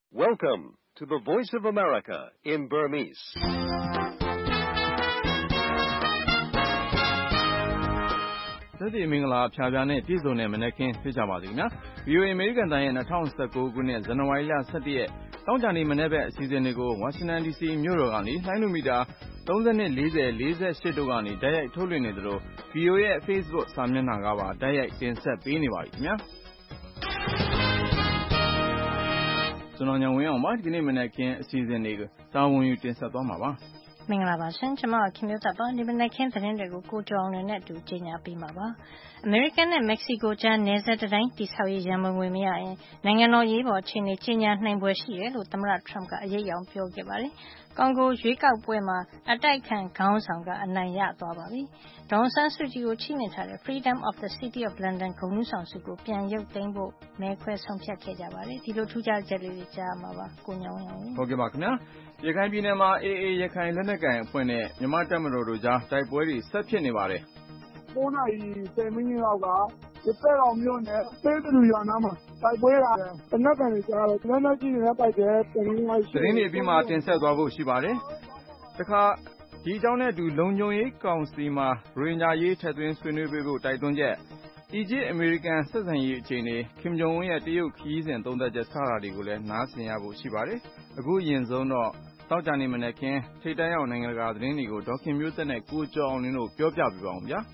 Welcome to the Voice of America in Burmese. ။သက်သေမင်္ဂလာဖြာဖြာနဲ့ပြည့်စုံတဲ့မနက်ခင်းဖြစ်ကြပါစေခင်ဗျာ။ VOA အမေရိကန်တိုင်းရဲ့2019ခုနှစ်ဇန်နဝါရီလ17ရက်တောင်းကြနေမနေ့ဘက်အစီအစဉ်တွေကိုဝါရှင်တန် DC မြို့တော်ကနေလိုင်းလူမီတာ32 40 48တို့ကနေတိုက်ရိုက်ထုတ်လွှင့်နေသလို VOA ရဲ့ Facebook စာမျက်နှာကပါတိုက်ရိုက်တင်ဆက်ပေးနေပါပြီခင်ဗျာ။ကျွန်တော်ညဝင်းအောင်ပါဒီနေ့မနက်ခင်းအစီအစဉ်တွေကိုတာဝန်ယူတင်ဆက်သွားမှာပါ။မင်္ဂလာပါရှင်ကျွန်မခင်မျိုးသက်ပါဒီမနက်ခင်းသတင်းတွေကိုကိုကျော်အောင်နဲ့အတူကြီးညာပေးမှာပါအမေရိကန်နဲ့မက္ကဆီကိုကြားနယ်စပ်တိုင်းတိဆောက်ရေးရန်ပုံငွေမရရင်နိုင်ငံတော်ရေးပေါ်အခြေအနေကြီးညာနိုင်ပွဲရှိတယ်လို့သမ္မတထရမ့်ကအရေးအယောင်ပြောခဲ့ပါတယ်ကွန်ဂိုရွေးကောက်ပွဲမှာအတိုက်ခံခေါင်းဆောင်ကအနိုင်ရသွားပါပြီဒေါ်ဆန်းစုကြည်ကိုချီးမြှင့်ထားတဲ့ Freedom of the City of London ဂုဏ်ထူးဆောင်ဆုကိုပြန်ရုပ်သိမ်းဖို့မဲခွဲဆုံးဖြတ်ခဲ့ကြပါတယ်ဒီလိုထူးခြားချက်လေးတွေကြားမှာပါကိုညောင်းအောင်ဟုတ်ကဲ့ပါခင်ဗျာရခိုင်ပြည်နယ်မှာ AA ရခိုင်လက်နက်ကိုင်အဖွဲ့နဲ့မြန်မာတပ်မတော်တို့ကြားတိုက်ပွဲတွေဆက်ဖြစ်နေပါတယ် 9 နာရီ 10 မိနစ်လောက်ကဒီပဲတော်မြို့နယ်သေးတူရွာနားမှာတိုက်ပွဲရတယ်တနက်ကန်တွေကြားတော့လက်နက်ကြီးတွေနဲ့တိုက်တယ်သတင်းတွေအပြီးမှာတင်ဆက်သွားဖို့ရှိပါတယ်တခါဒီအကြောင်းနဲ့အတူလုံခြုံရေးကောင်စီမှာရိုဟင်ဂျာရေးထက်သွင်းဆွေးနွေးပေးဖို့တိုက်တွန်းချက်အီဂျစ်အမေရိကန်ဆက်ဆံရေးအခြေအနေခင်ဂျုံဝင်းရဲ့တရုတ်ခရီးစဉ်သုံးသက်ချက်စတာတွေကိုလည်းနားဆင်ရဖို့ရှိပါတယ်အခုအရင်ဆုံးတော့တောက်ကြနေမနေ့ခင်ထိတ်တန့်ရောက်နိုင်ငံတကာသတင်းတွေကိုဒေါခင်မျိုးသက်နဲ့ကိုကျော်အောင်လင်းတို့ပြောပြပြပါအောင်ဗျာ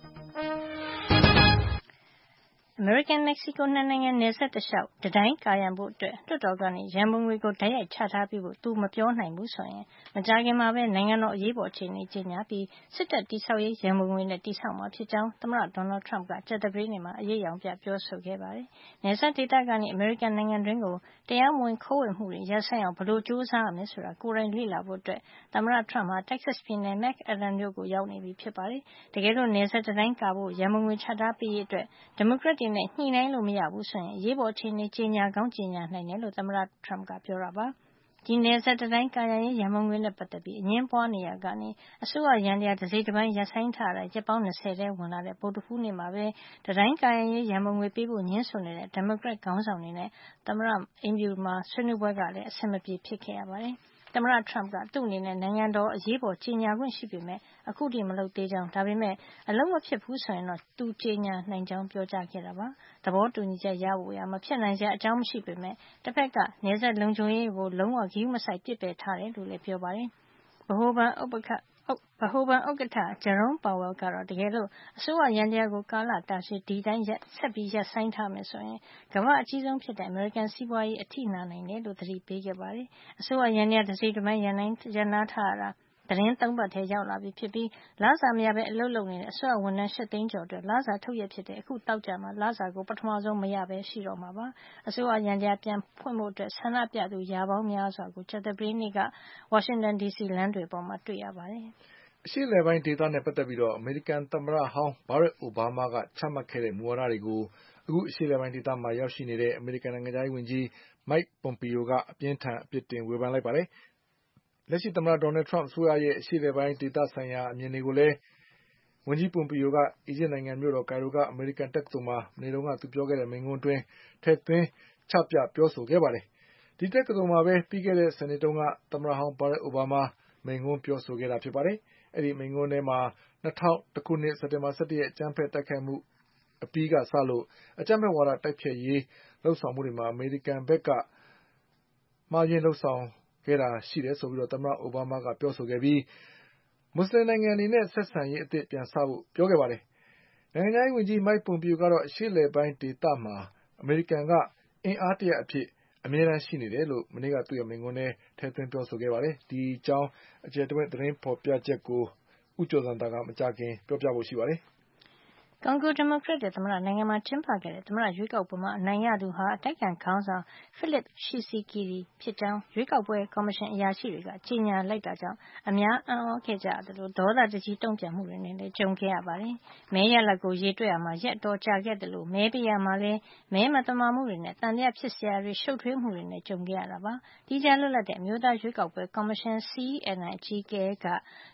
အမေရိကန်-မက္ကဆီကိုနှစ်နိုင်ငံနယ်စပ်တလျှောက်တံတိုင်းကာရံဖို့လွှတ်တော်ကနေရန်ပုံငွေကိုတိုက်ရိုက်ချထားပေးဖို့သူမပြောနိုင်ဘူးဆိုရင်မကြာခင်မှာပဲနိုင်ငံတော်အရေးပေါ်အခြေအနေကြေညာပြီးစစ်တပ်တည်ဆောက်ရေးရန်ပုံငွေနဲ့တည်ဆောက်မှာဖြစ်ကြောင်းသမ္မတဒေါ်နယ်ထရမ့်ကကြာသပတေးနေ့မှာအရေးရောင်ပြပြောဆိုခဲ့ပါတယ်။နယ်စပ်ဒေသကနေအမေရိကန်နိုင်ငံတွင်းကိုတရားမဝင်ခိုးဝင်မှုတွေရပ်ဆိုင်းအောင်ဘယ်လိုကြိုးစားရမလဲဆိုတာကိုယ်တိုင်လေ့လာဖို့သမ္မတထရမ့်ဟာတက္ကဆက်ပြည်နယ် McAllen မြို့ကိုရောက်နေပြီဖြစ်ပါတယ်။တကယ်လို့နယ်စပ်တံတိုင်းကာဖို့ရန်ပုံငွေချထားပေးရေးအတွက်ဒီမိုကရက်တွေနဲ့ညှိနှိုင်းလို့မရဘူးဆိုရင်အရေးပေါ်အခြေအနေကြေညာကောင်းကြေညာနိုင်တယ်လို့သမ္မတထရမ့်ကပြောတာပါဒီနယ်စပ်တံတိုင်းကာရံရေးရန်ပုံငွေနဲ့ပတ်သက်ပြီးအငင်းပွားနေရကနေအစိုးရရန်တရားတစိတ်တစ်ပိုင်းရပ်ဆိုင်းထားတာရက်ပေါင်း20ထဲဝင်လာတဲ့ဗုဒ္ဓဟူးနေ့မှာပဲတံတိုင်းကာရံရေးရန်ပုံငွေပေးဖို့ညှင်းဆိုနေတဲ့ဒီမိုကရက်ခေါင်းဆောင်တွေနဲ့သမ္မတအိမ်ဖြူမှာဆွေးနွေးပွဲကလည်းအဆင်မပြေဖြစ်ခဲ့ရပါတယ်သမ္မတထရမ့်ကသူ့အနေနဲ့နိုင်ငံတော်အရေးပေါ်ကြေညာခွင့်ရှိပေမဲ့အခုထိမလုပ်သေးကြောင်းဒါပေမဲ့အလုံးမဖြစ်ဘူးဆိုရင်တော့သူကြေညာနိုင်ကြောင်းပြောကြားခဲ့တာပါသဘောတူညီချက်ရဖို့မဖြစ်နိုင်စရာအကြောင်းမရှိပေမဲ့တစ်ဖက်ကနယ်စပ်လုံခြုံရေးကိုလုံးဝဂရုမစိုက်ပစ်ပယ်ထားတယ်လို့လည်းပြောပါတယ်ဗဟိုဘဏ်ဥက္ကဋ္ဌJerome Powell ကတော့တကယ်လို့အစိုးရရန်တရားကိုကာလတာရှည်ဒီတိုင်းဆက်ပြီးရပ်ဆိုင်းထားမယ်ဆိုရင်ကမ္ဘာအကြီးဆုံးဖြစ်တဲ့အမေရိကန်စီးပွားရေးအထိနာနိုင်တယ်လို့သတိပေးခဲ့ပါတယ်အစိုးရရန်တရားတစိတ်တစ်ပိုင်းရပ်နားထားရတာသတင်း3ပတ်ထဲရောက်လာပြီဖြစ်ပြီးလစာမရဘဲအလုပ်လုပ်နေတဲ့အစိုးရဝန်ထမ်း8သိန်းကျော်အတွက်လစာထုတ်ရဖြစ်တဲ့အခုတောက်ကြမှာလစာကိုပထမဆုံးမရဘဲရှိတော့မှာပါအစိုးရရန်တရားပြန်ဖွင့်ဖို့အတွက်ဆန္ဒပြသူရာပေါင်းများစွာကိုကြာသပတေးနေ့ကဝါရှင်တန် DC လမ်းတွေပေါ်မှာတွေ့ရပါတယ်အရှေ့အလယ်ပိုင်းဒေသနဲ့ပတ်သက်ပြီးအမေရိကန်သမ္မတဟောင်းဘာရက်အိုဘားမားကချမှတ်ခဲ့တဲ့မူဝါဒတွေကိုအခုအရှေ့အလယ်ပိုင်းဒေသမှာရောက်ရှိနေတဲ့အမေရိကန်နိုင်ငံသားဝန်ကြီး Mike Pompeo ကအပြင်းထန်အပြစ်တင်ဝေဖန်လိုက်ပါတယ်လက်ရှိသမ္မတဒေါ်နယ်ထရမ့်အစိုးရရဲ့အရှေ့အလယ်ပိုင်းဒေသဆိုင်ရာအမြင်တွေကိုလည်းဝန်ကြီး Pompeo ကအီဂျစ်နိုင်ငံမြို့တော်ကိုင်ရိုကအမေရိကန်တက္ကသိုလ်မှာမနေ့ကသူပြောခဲ့တဲ့မိန့်ခွန်းအတွင်းထည့်သွင်းချပြပြောဆိုခဲ့ပါတယ်ဒီတက္ကသိုလ်မှာပဲပြီးခဲ့တဲ့စနေတုန်းကသမ္မတဟောင်းဘာရက်အိုဘားမားမိန့်ခွန်းပြောဆိုခဲ့တာဖြစ်ပါတယ်အဲဒီမိန့်ခွန်းထဲမှာ2001ခုနှစ်စက်တင်ဘာ17ရက်အကြမ်းဖက်တိုက်ခိုက်မှုအပြီးကစလို့အကြမ်းဖက်ဝါဒတိုက်ဖျက်ရေးလှုပ်ဆောင်မှုတွေမှာအမေရိကန်ဘက်ကမှားယွင်းလှုပ်ဆောင်ခဲ့တာရှိတယ်ဆိုပြီးသမ္မတအိုဘားမားကပြောဆိုခဲ့ပြီးမွတ်စလင်နိုင်ငံတွေနဲ့ဆက်ဆံရေးအသစ်ပြန်စဖို့ပြောခဲ့ပါတယ်နိုင်ငံခြားရေးဝန်ကြီး Mike Pompeo ကတော့အရှေ့အလယ်ပိုင်းဒေသမှာအမေရိကန်ကအင်အားတရပ်အဖြစ်အမြဲတမ်းရှိနေတယ်လို့မနေ့ကသူ့ရဲ့မိန့်ခွန်းထဲထည့်သွင်းပြောဆိုခဲ့ပါတယ်ဒီအကြောင်းအကျယ်တဝင့်သတင်းဖော်ပြချက်ကိုဦးကျော်ဇံသာကမကြာခင်ပြောပြဖို့ရှိပါတယ်ကွန်ဂိုဒီမိုကရက်တစ်သမ္မတနိုင်ငံမှာကျင်းပခဲ့တဲ့သမ္မတရွေးကောက်ပွဲမှာအနိုင်ရသူဟာအတိုက်အခံခေါင်းဆောင် Félix Tshisekedi ဖြစ်ကြောင်းရွေးကောက်ပွဲကော်မရှင်အရာရှိတွေကကြေညာလိုက်တာကြောင့်အများအံ့သြခဲ့ကြသလိုဒေါသတကြီးတုံ့ပြန်မှုတွေနဲ့လည်းကြုံခဲ့ရပါတယ်။မဲရလဒ်ကိုရေတွက်ရမှာရက်အတော်ကြာခဲ့သလိုမဲပေးရမှာလည်းမဲမသမာမှုတွေနဲ့သံသယဖြစ်စရာတွေရှုပ်ထွေးမှုတွေနဲ့ကြုံခဲ့ရတာပါ။ဒီကြားလွတ်လပ်တဲ့အမျိုးသားရွေးကောက်ပွဲကော်မရှင် CNI အကြီးအကဲက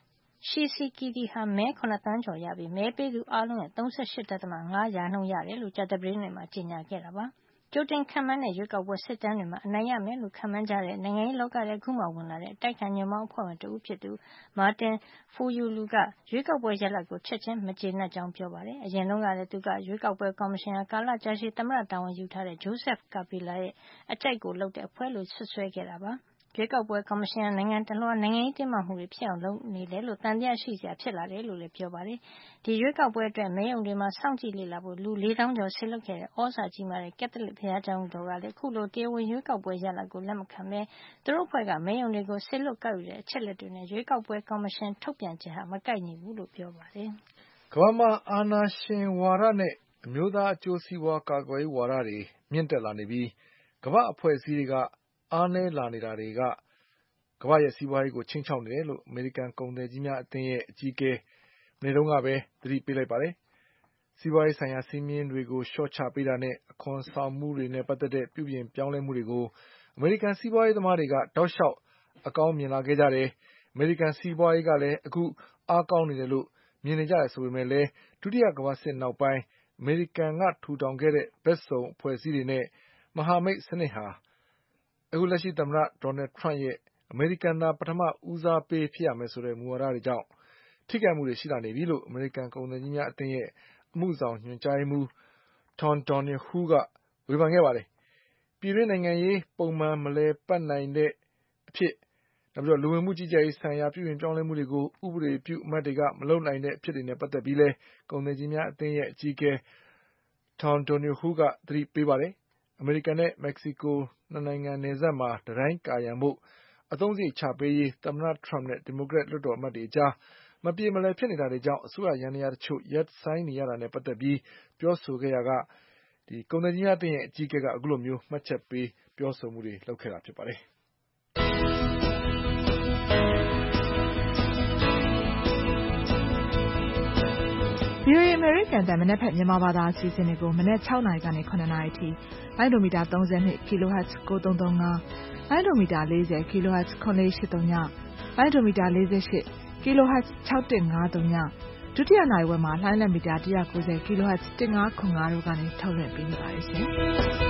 Tshisekedi ဟာမဲ7သန်းကျော်ရပြီးမဲပေးသူအားလုံးရဲ့ 38.5% ရတယ်လို့ကြာသပတေးနေ့မှာကြေညာခဲ့တာပါ။ကြိုတင်ခန့်မှန်းတဲ့ရွေးကောက်ပွဲစစ်တမ်းတွေမှာအနိုင်ရမယ်လို့ခန့်မှန်းကြတဲ့နိုင်ငံရေးလောကထဲအခုမှဝင်လာတဲ့တိုက်ခိုက်ညွန့်ပေါင်းအဖွဲ့ဝင်တဦးဖြစ်သူ Martin Fayulu ကရွေးကောက်ပွဲရလဒ်ကိုချက်ချင်းမကျေနပ်ကြောင်းပြောပါတယ်။အရင်တုန်းကလည်းသူကရွေးကောက်ပွဲကော်မရှင်ဟာကာလကြာရှည်သမ္မတတာဝန်ယူထားတဲ့ Joseph Kabila ရဲ့အကြိုက်ကိုလုပ်တဲ့အဖွဲ့လို့ဆွဆွဲခဲ့တာပါ။ရွေးကောက်ပွဲကော်မရှင်ကနိုင်ငံတလွှားနိုင်ငံရေးတင်းမာမှုတွေဖြစ်အောင်လုပ်နေတယ်လို့တန်တရားရှိစရာဖြစ်လာတယ်လို့လည်းပြောပါတယ်။ဒီရွေးကောက်ပွဲအတွက်မဲရုံတွေမှာစောင့်ကြည့်လေ့လာဖို့လူ 4,000 ကျော်ဆေလွတ်ခဲ့တဲ့ဩဇာကြီးမားတဲ့ကက်သလစ်ဘုရားကျောင်းတော်ကလည်းအခုလိုတရားဝင်ရွေးကောက်ပွဲရလဒ်ကိုလက်မခံပဲသူတို့အဖွဲ့ကမဲရုံတွေကိုဆေလွတ်ကောက်ယူတဲ့အချက်လက်တွေနဲ့ရွေးကောက်ပွဲကော်မရှင်ထုတ်ပြန်ချက်ဟာမကိုက်ညီဘူးလို့ပြောပါတယ်။ကမ္ဘာမှာအာဏာရှင်ဝါဒနဲ့အမျိုးသားအကျိုးစီးပွားကာကွယ်ရေးဝါဒတွေမြင့်တက်လာနေပြီးကမ္ဘာအဖွဲ့အစည်းတွေကအားနည်းလာနေတာတွေကကမ္ဘာရဲ့စီးပွားရေးကိုချိန်ချောက်နေတယ်လို့အမေရိကန်ကုန်သည်ကြီးများအသင်းရဲ့အကြီးအကဲမနေ့တုန်းကပဲသတိပေးလိုက်ပါတယ်။စီးပွားရေးဆိုင်ရာစည်းမျဉ်းတွေကိုလျှော့ချပေးတာနဲ့အခွန်ဆောင်မှုတွေနဲ့ပတ်သက်တဲ့ပြုပြင်ပြောင်းလဲမှုတွေကိုအမေရိကန်စီးပွားရေးသမားတွေကတောက်လျှောက်အကောင်းမြင်လာခဲ့ကြတယ်။အမေရိကန်စီးပွားရေးကလည်းအခုအားကောင်းနေတယ်လို့မြင်နေကြတယ်ဆိုပေမဲ့လည်းဒုတိယကမ္ဘာစစ်နောက်ပိုင်းအမေရိကန်ကထူထောင်ခဲ့တဲ့ဘက်စုံအဖွဲ့အစည်းတွေနဲ့မဟာမိတ်စနစ်ဟာအခုလက်ရှိသမ္မတဒေါ်နယ်ထရမ့်ရဲ့အမေရိကန်သာပထမဦးစားပေးဖြစ်ရမယ်ဆိုတဲ့မူဝါဒတွေကြောင့်ထိခိုက်မှုတွေရှိလာနေပြီလို့အမေရိကန်ကုန်သည်ကြီးများအသင်းရဲ့အမှုဆောင်ညွှန်ကြားရေးမှူး Tom Donohue ကဝေဖန်ခဲ့ပါတယ်။ပြည်တွင်းနိုင်ငံရေးပုံမှန်မလည်ပတ်နိုင်တဲ့အဖြစ်နောက်လူဝင်မှုကြီးကြပ်ရေးဆိုင်ရာပြုပြင်ပြောင်းလဲမှုတွေကိုဥပဒေပြုအမတ်တွေကမလုပ်နိုင်တဲ့အဖြစ်တွေနဲ့ပတ်သက်ပြီးလဲကုန်သည်ကြီးများအသင်းရဲ့အကြီးအကဲ Tom Donohue ကသတိပေးပါတယ်။အမေရိကန်နဲ့မက္ကဆီကိုနှစ်နိုင်ငံနယ်စပ်မှာတံတိုင်းကာရံဖို့အသုံးစရိတ်ချပေးရေးသမ္မတထရမ့်နဲ့ဒီမိုကရက်လွှတ်တော်အမတ်တွေအကြားမပြေမလည်ဖြစ်နေတာတွေကြောင့်အစိုးရယန္တရားတချို့ရပ်ဆိုင်းနေရတာနဲ့ပတ်သက်ပြီးပြောဆိုခဲ့ရာကကုန်သည်ကြီးများအသင်းရဲ့အကြီးအကဲကအခုလိုမျိုးမှတ်ချက်ပေးပြောဆိုမှုတွေလုပ်ခဲ့တာဖြစ်ပါတယ်။ VOA အမေရိကန်တန်မနက်ဖြန်မြန်မာဘာသာအစီအစဉ်တွေကိုမနက်6နာရီကနေ9နာရီထိလိုင်းဒိုမီတာ32 kHz 9335လိုင်းဒိုမီတာ40 kHz 9839လိုင်းဒိုမီတာ48 kHz 6153ဒုတိယနာရီဝက်မှာလိုင်းလက်မီတာ190 kHz 1505တို့ကနေထုတ်လွှင့်ပေးနေပါတယ်ရှင်။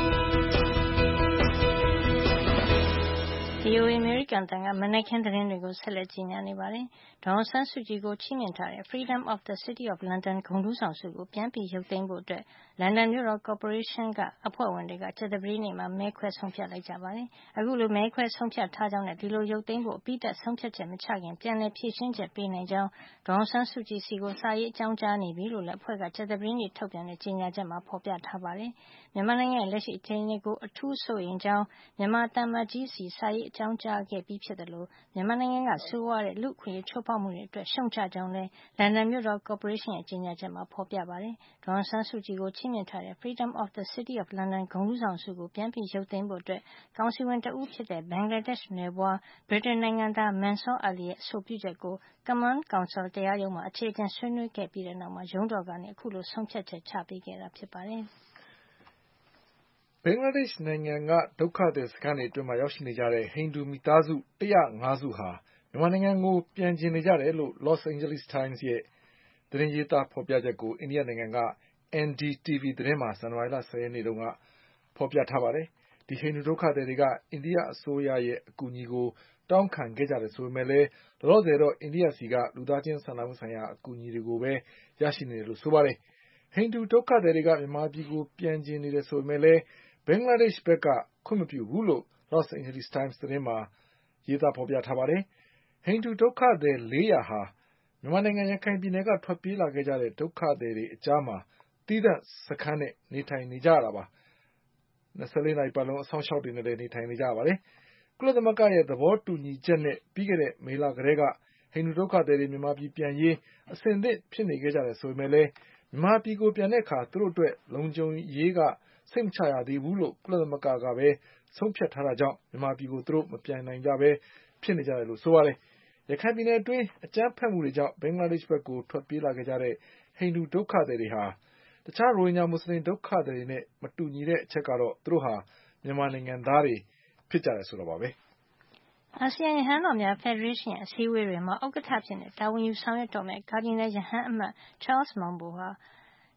VOA အမေရိကန်တန်ကမနက်ခင်းသတင်းတွေကိုဆက်လက်ကြီးညာနေပါတယ်။ဒေါ်အောင်ဆန်းစုကြည်ကိုချီးမြှင့်ထားတဲ့ Freedom of the City of London ဂုဏ်ထူးဆောင်ဆုကိုပြန်ပြီးရုပ်သိမ်းဖို့အတွက်လန်ဒန်မြို့တော်ကော်ပိုရေးရှင်းကအဖွဲ့ဝင်တွေကကြာသပတေးနေ့မှာမဲခွဲဆုံးဖြတ်လိုက်ကြပါတယ်။အခုလိုမဲခွဲဆုံးဖြတ်ထားကြောင်းနဲ့ဒီလိုရုပ်သိမ်းဖို့အပြီးသတ်ဆုံးဖြတ်ချက်မချခင်ပြန်လည်ဖြေရှင်းချက်ပေးနိုင်ကြောင်းဒေါ်အောင်ဆန်းစုကြည်စီကိုစာရေးအကြောင်းကြားနေပြီလို့လည်းအဖွဲ့ကကြာသပတေးနေ့ထုတ်ပြန်တဲ့ကြေညာချက်မှာဖေါ်ပြထားပါတယ်။မြန်မာနိုင်ငံရဲ့လက်ရှိအခြေအနေကိုအထူးစိုးရိမ်ကြောင်းမြန်မာသံအမတ်ကြီးစီစာရေးအကြောင်းကြားခဲ့ပြီးဖြစ်တယ်လို့မြန်မာနိုင်ငံကဆိုးဝါးတဲ့လူ့အခွင့်အရေးချိုးဖောက်မှုတွေအတွက်ရှုံ့ချကြောင်းလည်းလန်ဒန်မြို့တော်ကော်ပိုရေးရှင်းရဲ့ကြေညာချက်မှာဖေါ်ပြပါတယ်။ဒေါ်အောင်ဆန်းစုကြည်ကိုချီးမြှင့်ထားတဲ့ Freedom of the City of London ဂုဏ်ထူးဆောင်ဆုကိုပြန်ပြီးရုပ်သိမ်းဖို့အတွက်ကောင်စီဝင်တဦးဖြစ်တဲ့ဘင်္ဂလားဒေ့ရှ်နွယ်ဖွားဗြိတိန်နိုင်ငံသား Mansour Ali ရဲ့အဆိုပြုချက်ကို Common Council တရားရုံးမှာအခြေအတင်ဆွေးနွေးခဲ့ပြီးတဲ့နောက်မှာရုံးတော်ကနေအခုလိုဆုံးဖြတ်ချက်ချပေးခဲ့တာဖြစ်ပါတယ်။ဘင်္ဂလားဒေ့ရှ်နိုင်ငံကဒုက္ခသည်စခန်းတွေအတွင်းမှာရောက်ရှိနေကြတဲ့ဟိန္ဒူမိသားစု105စုဟာမြန်မာနိုင်ငံကိုပြန်ချင်နေကြတယ်လို့ Los Angeles Times ရဲ့သတင်းရေးသားဖေါ်ပြချက်ကိုအိန္ဒိယနိုင်ငံက NDTV သတင်းမှာဇန်နဝါရီလ10ရက်နေ့တုန်းကဖေါ်ပြထားပါတယ်။ဒီဟိန္ဒူဒုက္ခသည်တွေကအိန္ဒိယအစိုးရရဲ့အကူအညီကိုတောင်းခံခဲ့ကြတယ်ဆိုပေမဲ့လည်းလောလောဆယ်တော့အိန္ဒိယစီကလူသားချင်းစာနာမှုဆိုင်ရာအကူအညီတွေကိုပဲရရှိနေတယ်လို့ဆိုပါတယ်။ဟိန္ဒူဒုက္ခသည်တွေကမြန်မာပြည်ကိုပြန်ချင်နေတယ်ဆိုပေမဲ့လည်းဘင်္ဂလားဒေ့ရှ်ဘက်ကခွင့်မပြုဘူးလို့ Los Angeles Times သတင်းမှာရေးသားဖေါ်ပြထားပါတယ်။ဟိန္ဒူဒုက္ခသည်400ဟာမြန်မာနိုင်ငံရခိုင်ပြည်နယ်ကထွက်ပြေးလာခဲ့ကြတဲ့ဒုက္ခသည်တွေအကြားမှာသီးသန့်စခန်းနဲ့နေထိုင်နေကြရတာပါ။24နာရီပတ်လုံးအဆောင်ရှောက်တွေနဲ့နေထိုင်နေကြရပါတယ်။ကုလသမဂ္ဂရဲ့သဘောတူညီချက်နဲ့ပြီးခဲ့တဲ့မေလကတည်းကဟိန္ဒူဒုက္ခသည်တွေမြန်မာပြည်ပြန်ရေးအဆင်သင့်ဖြစ်နေခဲ့ကြတယ်ဆိုပေမဲ့လည်းမြန်မာပြည်ကိုပြန်တဲ့အခါသူတို့အတွက်လုံခြုံရေးကစိတ်မချရသေးဘူးလို့ကုလသမဂ္ဂကပဲဆုံးဖြတ်ထားတာကြောင့်မြန်မာပြည်ကိုသူတို့မပြန်နိုင်ကြပဲဖြစ်နေကြတယ်လို့ဆိုပါတယ်။ရခိုင်ပြည်နယ်အတွင်းအကြမ်းဖက်မှုတွေကြောင့်ဘင်္ဂလားဒေ့ရှ်ဘက်ကိုထွက်ပြေးလာခဲ့ကြတဲ့ဟိန္ဒူဒုက္ခသည်တွေဟာတခြားရိုဟင်ဂျာမွတ်စလင်ဒုက္ခသည်တွေနဲ့မတူညီတဲ့အချက်ကတော့သူတို့ဟာမြန်မာနိုင်ငံသားတွေဖြစ်ကြတယ်ဆိုတာပါပဲ။အာဆီယံရဟန်းတော်များဖက်ဒရေးရှင်းရဲ့အစည်းအဝေးတွေမှာဥက္ကဋ္ဌအဖြစ်တာဝန်ယူဆောင်ရွက်တော့မယ့်ကာဒီနယ်ရဟန်းအမတ် Charles Maung Bo ဟာ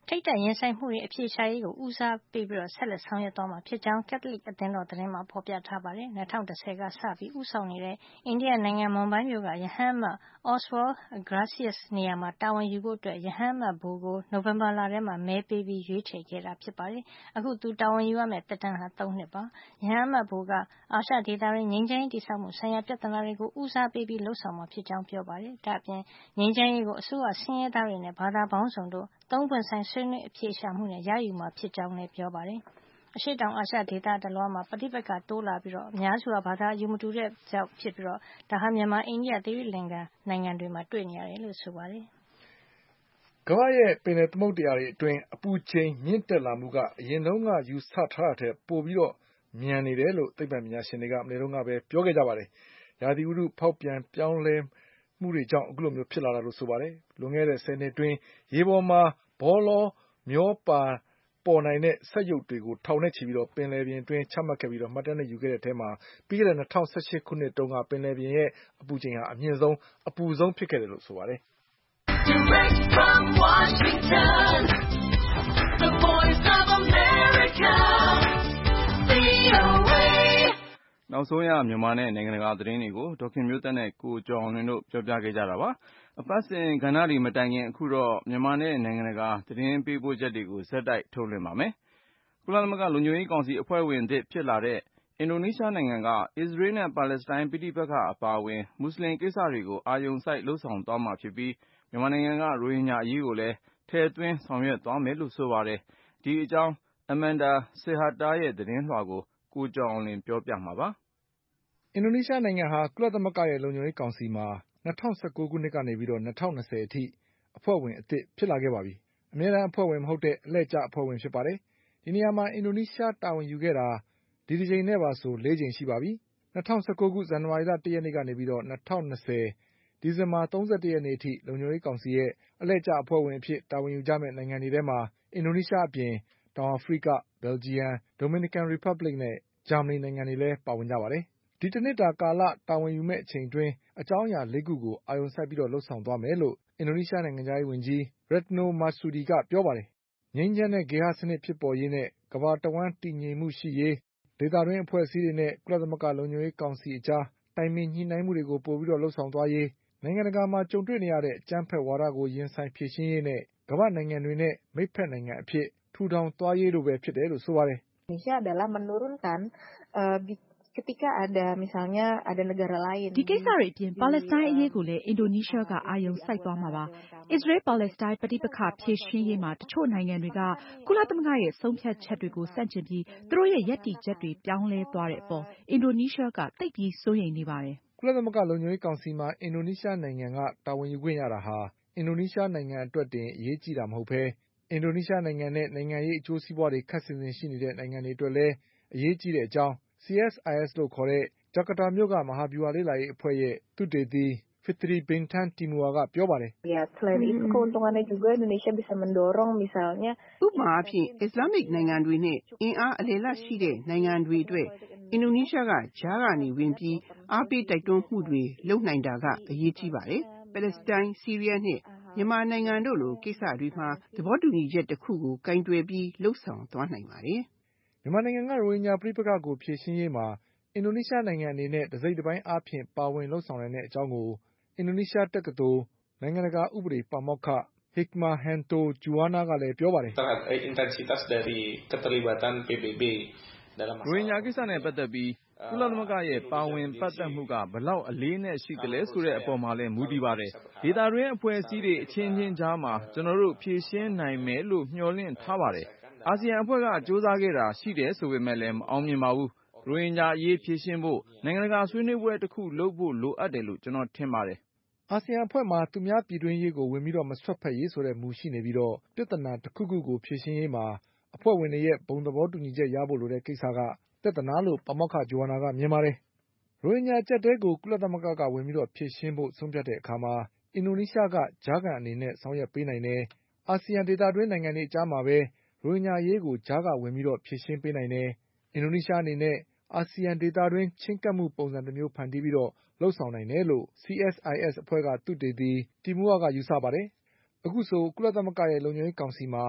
ထိပ်တိုက်ရင်ဆိုင်မှုတွေအဖြေရှာရေးကိုဦးစားပေးပြီးဆက်လက်ဆောင်ရွက်သွားမှာဖြစ်ကြောင်းကက်သလစ်အသင်းတော်သတင်းမှာဖေါ်ပြထားပါတယ်။2010ကစပြီးဦးဆောင်နေတဲ့အိန္ဒိယနိုင်ငံမွန်ဘိုင်းမြို့ကယဟန်အမတ် Oswald Gracias နေရာမှာတာဝန်ယူဖို့ယဟန်အမတ်ဘိုကိုနိုဝင်ဘာလထဲမှာမဲပေးပြီးရွေးချယ်ခဲ့တာဖြစ်ပါတယ်။အခုသူတာဝန်ယူရမယ့်သက်တမ်းဟာ3နှစ်ပါ။ယဟန်အမတ်ဘိုကအာရှဒေသတွင်းငြိမ်းချမ်းရေးတည်ဆောက်မှုဆိုင်ရာပြဿနာတွေကိုဦးစားပေးပြီးလုပ်ဆောင်မှာဖြစ်ကြောင်းပြောပါတယ်။ဒါ့အပြင်ငြိမ်းချမ်းရေးကိုအစိုးရဆင်းရဲသားတွေနဲ့ဘာသာပေါင်းစုံတို့3 ပွင့်ဆိုင်ဆွေးနွေးအဖြေရှာမှုနဲ့ရယူမှာဖြစ်ကြောင်းလည်းပြောပါတယ်။အရှေ့တောင်အာရှဒေသတလွှားမှာပဋိပက္ခတိုးလာပြီးအများစုကဘာသာအယူမတူတဲ့ကြောင့်ဖြစ်ပြီးဒါဟာမြန်မာအိန္ဒိယသီရိလင်္ကာနိုင်ငံတွေမှာတွေ့နေရတယ်လို့ဆိုပါတယ်။ကမ္ဘာရဲ့ပင်လယ်သမုဒ္ဒရာတွေအတွင်းအပူချိန်မြင့်တက်လာမှုကအရင်တုန်းကယူဆထားတာထက်ပိုပြီးမြန်နေတယ်လို့သိပ္ပံပညာရှင်တွေကမနေ့တုန်းကပဲပြောခဲ့ကြပါတယ်။ရာသီဥတုဖောက်ပြန်ပြောင်းလဲမှုတွေကြောင့်အခုလိုမျိုးဖြစ်လာတာလို့ဆိုပါတယ်။လွန်ခဲ့တဲ့10နှစ်အတွင်းရေပေါ်မှာဘောလောမျောပေါ်နိုင်တဲ့စက်ရုပ်တွေကိုထောင်နဲ့ချီပြီးပင်လယ်ပြင်အတွင်းချမှတ်ခဲ့ပြီးမှတ်တမ်းတွေယူခဲ့တဲ့အထဲမှာပြီးခဲ့တဲ့2018ခုနှစ်တုန်းကပင်လယ်ပြင်ရဲ့အပူချိန်ဟာအမြင့်ဆုံးအပူဆုံးဖြစ်ခဲ့တယ်လို့ဆိုပါတယ်။ Direct from Washington, the voice of America, VOA. နောက်ဆုံးရမြန်မာနဲ့နိုင်ငံတကာသတင်းတွေကိုဒေါက်ခင်မျိုးသက်နဲ့ကိုကျော်အောင်လွင်တို့ပြောပြခဲ့ကြတာပါ။အပတ်စဉ်ကဏ္ဍတွေမတိုင်ခင်အခုတော့မြန်မာနဲ့နိုင်ငံတကာသတင်းပေးပို့ချက်တွေကိုဆက်တိုက်ထုတ်လွှင့်ပါမယ်။ကုလသမဂ္ဂလုံခြုံရေးကောင်စီအဖွဲ့ဝင်သစ်ဖြစ်လာတဲ့အင်ဒိုနီးရှားနိုင်ငံကအစ္စရေးနဲ့ပါလက်စတိုင်းပဋိပက္ခအပါအဝင်မွတ်စလင်ကိစ္စတွေကိုအာရုံစိုက်လှုပ်ဆောင်သွားမှာဖြစ်ပြီးမြန်မာနိုင်ငံကရိုဟင်ဂျာအရေးကိုလည်းထည့်သွင်းဆောင်ရွက်သွားမယ်လို့ဆိုပါတယ်။ဒီအကြောင်း Amanda Sehata ရဲ့သတင်းလွှာကိုကိုကျော်အောင်လွင်ပြောပြမှာပါ။အင်ဒိုနီးရှားနိုင်ငံဟာကုလသမဂ္ဂရဲ့လုံခြုံရေးကောင်စီမှာ2019ခုနှစ်ကနေပြီး2020အထိအဖွဲ့ဝင်အသစ်ဖြစ်လာခဲ့ပါပြီ။အမြဲတမ်းအဖွဲ့ဝင်မဟုတ်တဲ့အလှည့်ကျအဖွဲ့ဝင်ဖြစ်ပါတယ်။ဒီနေရာမှာအင်ဒိုနီးရှားတာဝန်ယူခဲ့တာဒီတစ်ကြိမ်နဲ့ပါဆို4ကြိမ်ရှိပါပြီ။2019ခုဇန်နဝါရီလ1ရက်နေ့ကနေပြီး2020ဒီဇင်ဘာ31ရက်နေ့အထိလုံခြုံရေးကောင်စီရဲ့အလှည့်ကျအဖွဲ့ဝင်အဖြစ်တာဝန်ယူကြမယ့်နိုင်ငံတွေထဲမှာအင်ဒိုနီးရှားအပြင်တောင်အာဖရိက၊ဘယ်လ်ဂျီယံ၊ဒိုမီနီကန်ရီပတ်ဘလစ်နဲ့ဂျာမနီနိုင်ငံတွေလည်းပါဝင်ကြပါတယ်။ဒီတစ်နှစ်တာကာလတာဝန်ယူမယ့်အချိန်အတွင်းအကြောင်းအရာ4ခုကိုအာရုံစိုက်ပြီးလုပ်ဆောင်သွားမယ်လို့အင်ဒိုနီးရှားနိုင်ငံခြားရေးဝန်ကြီး Retno Marsudi ကပြောပါတယ်။ငြိမ်းချမ်းတဲ့ဂေဟစနစ်ဖြစ်ပေါ်ရေးနဲ့ကမ္ဘာတဝှမ်းတည်ငြိမ်မှုရှိရေးဒေသတွင်းအဖွဲ့အစည်းတွေနဲ့ကုလသမဂ္ဂလုံခြုံရေးကောင်စီအကြားတိုင်ပင်ညှိနှိုင်းမှုတွေကိုပိုပြီးလုပ်ဆောင်သွားရေးနိုင်ငံတကာမှာကြုံတွေ့နေရတဲ့အကြမ်းဖက်ဝါဒကိုရင်ဆိုင်ဖြေရှင်းရေးနဲ့ကမ္ဘာ့နိုင်ငံတွေနဲ့မိတ်ဖက်နိုင်ငံအဖြစ်ထူထောင်သွားရေးတို့ပဲဖြစ်တယ်လို့ဆိုပါတယ်။ Indonesia adalah menurunkan ketika ada misalnya ada negara lain ဒီကိစ္စတွေအပြင်ပါလက်စတိုင်းအရေးကိုလည်းအင်ဒိုနီးရှားကအာရုံစိုက်သွားမှာပါ။အစ္စရေးပါလက်စတိုင်းပဋိပက္ခဖြေရှင်းရေးမှာတချို့နိုင်ငံတွေကကုလသမဂ္ဂရဲ့ဆုံးဖြတ်ချက်တွေကိုဆန့်ကျင်ပြီးသူတို့ရဲ့ယက်တီချက်တွေပြောင်းလဲသွားတဲ့အပေါ်အင်ဒိုနီးရှားကသိပ်ပြီးစိုးရိမ်နေပါတယ်။ကုလသမဂ္ဂလုံခြုံရေးကောင်စီမှာအင်ဒိုနီးရှားနိုင်ငံကတာဝန်ယူခွင့်ရတာဟာအင်ဒိုနီးရှားနိုင်ငံအတွက်တင်အရေးကြီးတာမဟုတ်ဘဲအင်ဒိုနီးရှားနိုင်ငံနဲ့နိုင်ငံရေးအကျိုးစီးပွားတွေခပ်ဆင်ဆင်ရှိနေတဲ့နိုင်ငံတွေအတွက်လည်းအရေးကြီးတဲ့အကြောင်း CSIS လို့ခေါ်တဲ့ဂျကာတာမြို့ကမဟာဗျူဟာလေ့လာရေးအဖွဲ့ရဲ့သုတေသီ Fitri Bintang Timur ကပြောပါတယ်။ Selain itu keuntungannya juga Indonesia bisa mendorong misalnya ဥပမာအားဖြင့်အစ္စလာမစ်နိုင်ငံတွေနဲ့အင်အားအလယ်လတ်ရှိတဲ့နိုင်ငံတွေအတွက်အင်ဒိုနီးရှားကကြားကနေဝင်ပြီးအားပေးတိုက်တွန်းမှုတွေလုပ်နိုင်တာကအရေးကြီးပါတယ်။ပါလက်စတိုင်း၊ဆီးရီးယားနဲ့မြန်မာနိုင်ငံတို့လိုကိစ္စတွေမှာသဘောတူညီချက်တစ်ခုကိုကင်တွယ်ပြီးလှုပ်ဆောင်သွားနိုင်ပါတယ်။မြန်မာနိုင်ငံကရိုဟင်ဂျာပဋိပက္ခကိုဖြေရှင်းရေးမှာအင်ဒိုနီးရှားနိုင်ငံအနေနဲ့တစိတ်တပိုင်းအားဖြင့်ပါဝင်လုပ်ဆောင်နိုင်တဲ့အကြောင်းကိုအင်ဒိုနီးရှားတက္ကသိုလ်နိုင်ငံတကာဥပဒေပါမောက္ခ Hikmahanto Juwana ကလည်းပြောပါတယ်။ရိုဟင်ဂျာကိစ္စနဲ့ပတ်သက်ပြီးကုလသမဂ္ဂရဲ့ပါဝင်ပတ်သက်မှုကဘယ်လောက်အလေးအနက်ရှိသလဲဆိုတဲ့အပေါ်မှာလည်းမူတည်ပါတယ်။ဒေသတွင်းအဖွဲ့အစည်းတွေအချင်းချင်းကြားမှာကျွန်တော်တို့ဖြေရှင်းနိုင်မယ်လို့မျှော်လင့်ထားပါတယ်။အာဆီယံအဖွဲ့ကကြိုးစားခဲ့တာရှိတယ်ဆိုပေမဲ့လည်းမအောင်မြင်ပါဘူး။ရိုဟင်ဂျာအရေးဖြေရှင်းဖို့နိုင်ငံတကာဆွေးနွေးပွဲတစ်ခုလုပ်ဖို့လိုအပ်တယ်လို့ကျွန်တော်ထင်ပါတယ်။အာဆီယံအဖွဲ့မှာသူများပြည်တွင်းရေးကိုဝင်ပြီးမစွက်ဖက်ရေးဆိုတဲ့မူရှိနေပြီးပြဿနာတစ်ခုခုကိုဖြေရှင်းရေးမှာအဖွဲ့ဝင်တွေရဲ့ဘုံသဘောတူညီချက်ရဖို့လိုတဲ့ကိစ္စကပြဿနာလို့ပါမောက္ခ Juwana ကမြင်ပါတယ်။ရိုဟင်ဂျာအကျပ်အတည်းကိုကုလသမဂ္ဂကဝင်ပြီးဖြေရှင်းဖို့ဆုံးဖြတ်တဲ့အခါမှာအင်ဒိုနီးရှားကကြားခံအနေနဲ့ဆောင်ရွက်ပေးနိုင်တယ်။အာဆီယံဒေသတွင်းနိုင်ငံတွေအကြားမှာပဲရိုဟင်ဂျာအရေးကိုကြားကဝင်ပြီးဖြေရှင်းပေးနိုင်တယ်။အင်ဒိုနီးရှားအနေနဲ့အာဆီယံဒေသတွင်းချဉ်းကပ်မှုပုံစံတစ်မျိုးဖန်တီးပြီးလုပ်ဆောင်နိုင်တယ်လို့ CSIS အဖွဲ့ကသုတေသီ Timur ကယူဆပါတယ်။အခုဆိုကုလသမဂ္ဂရဲ့လုံခြုံရေးကောင်စီမှာ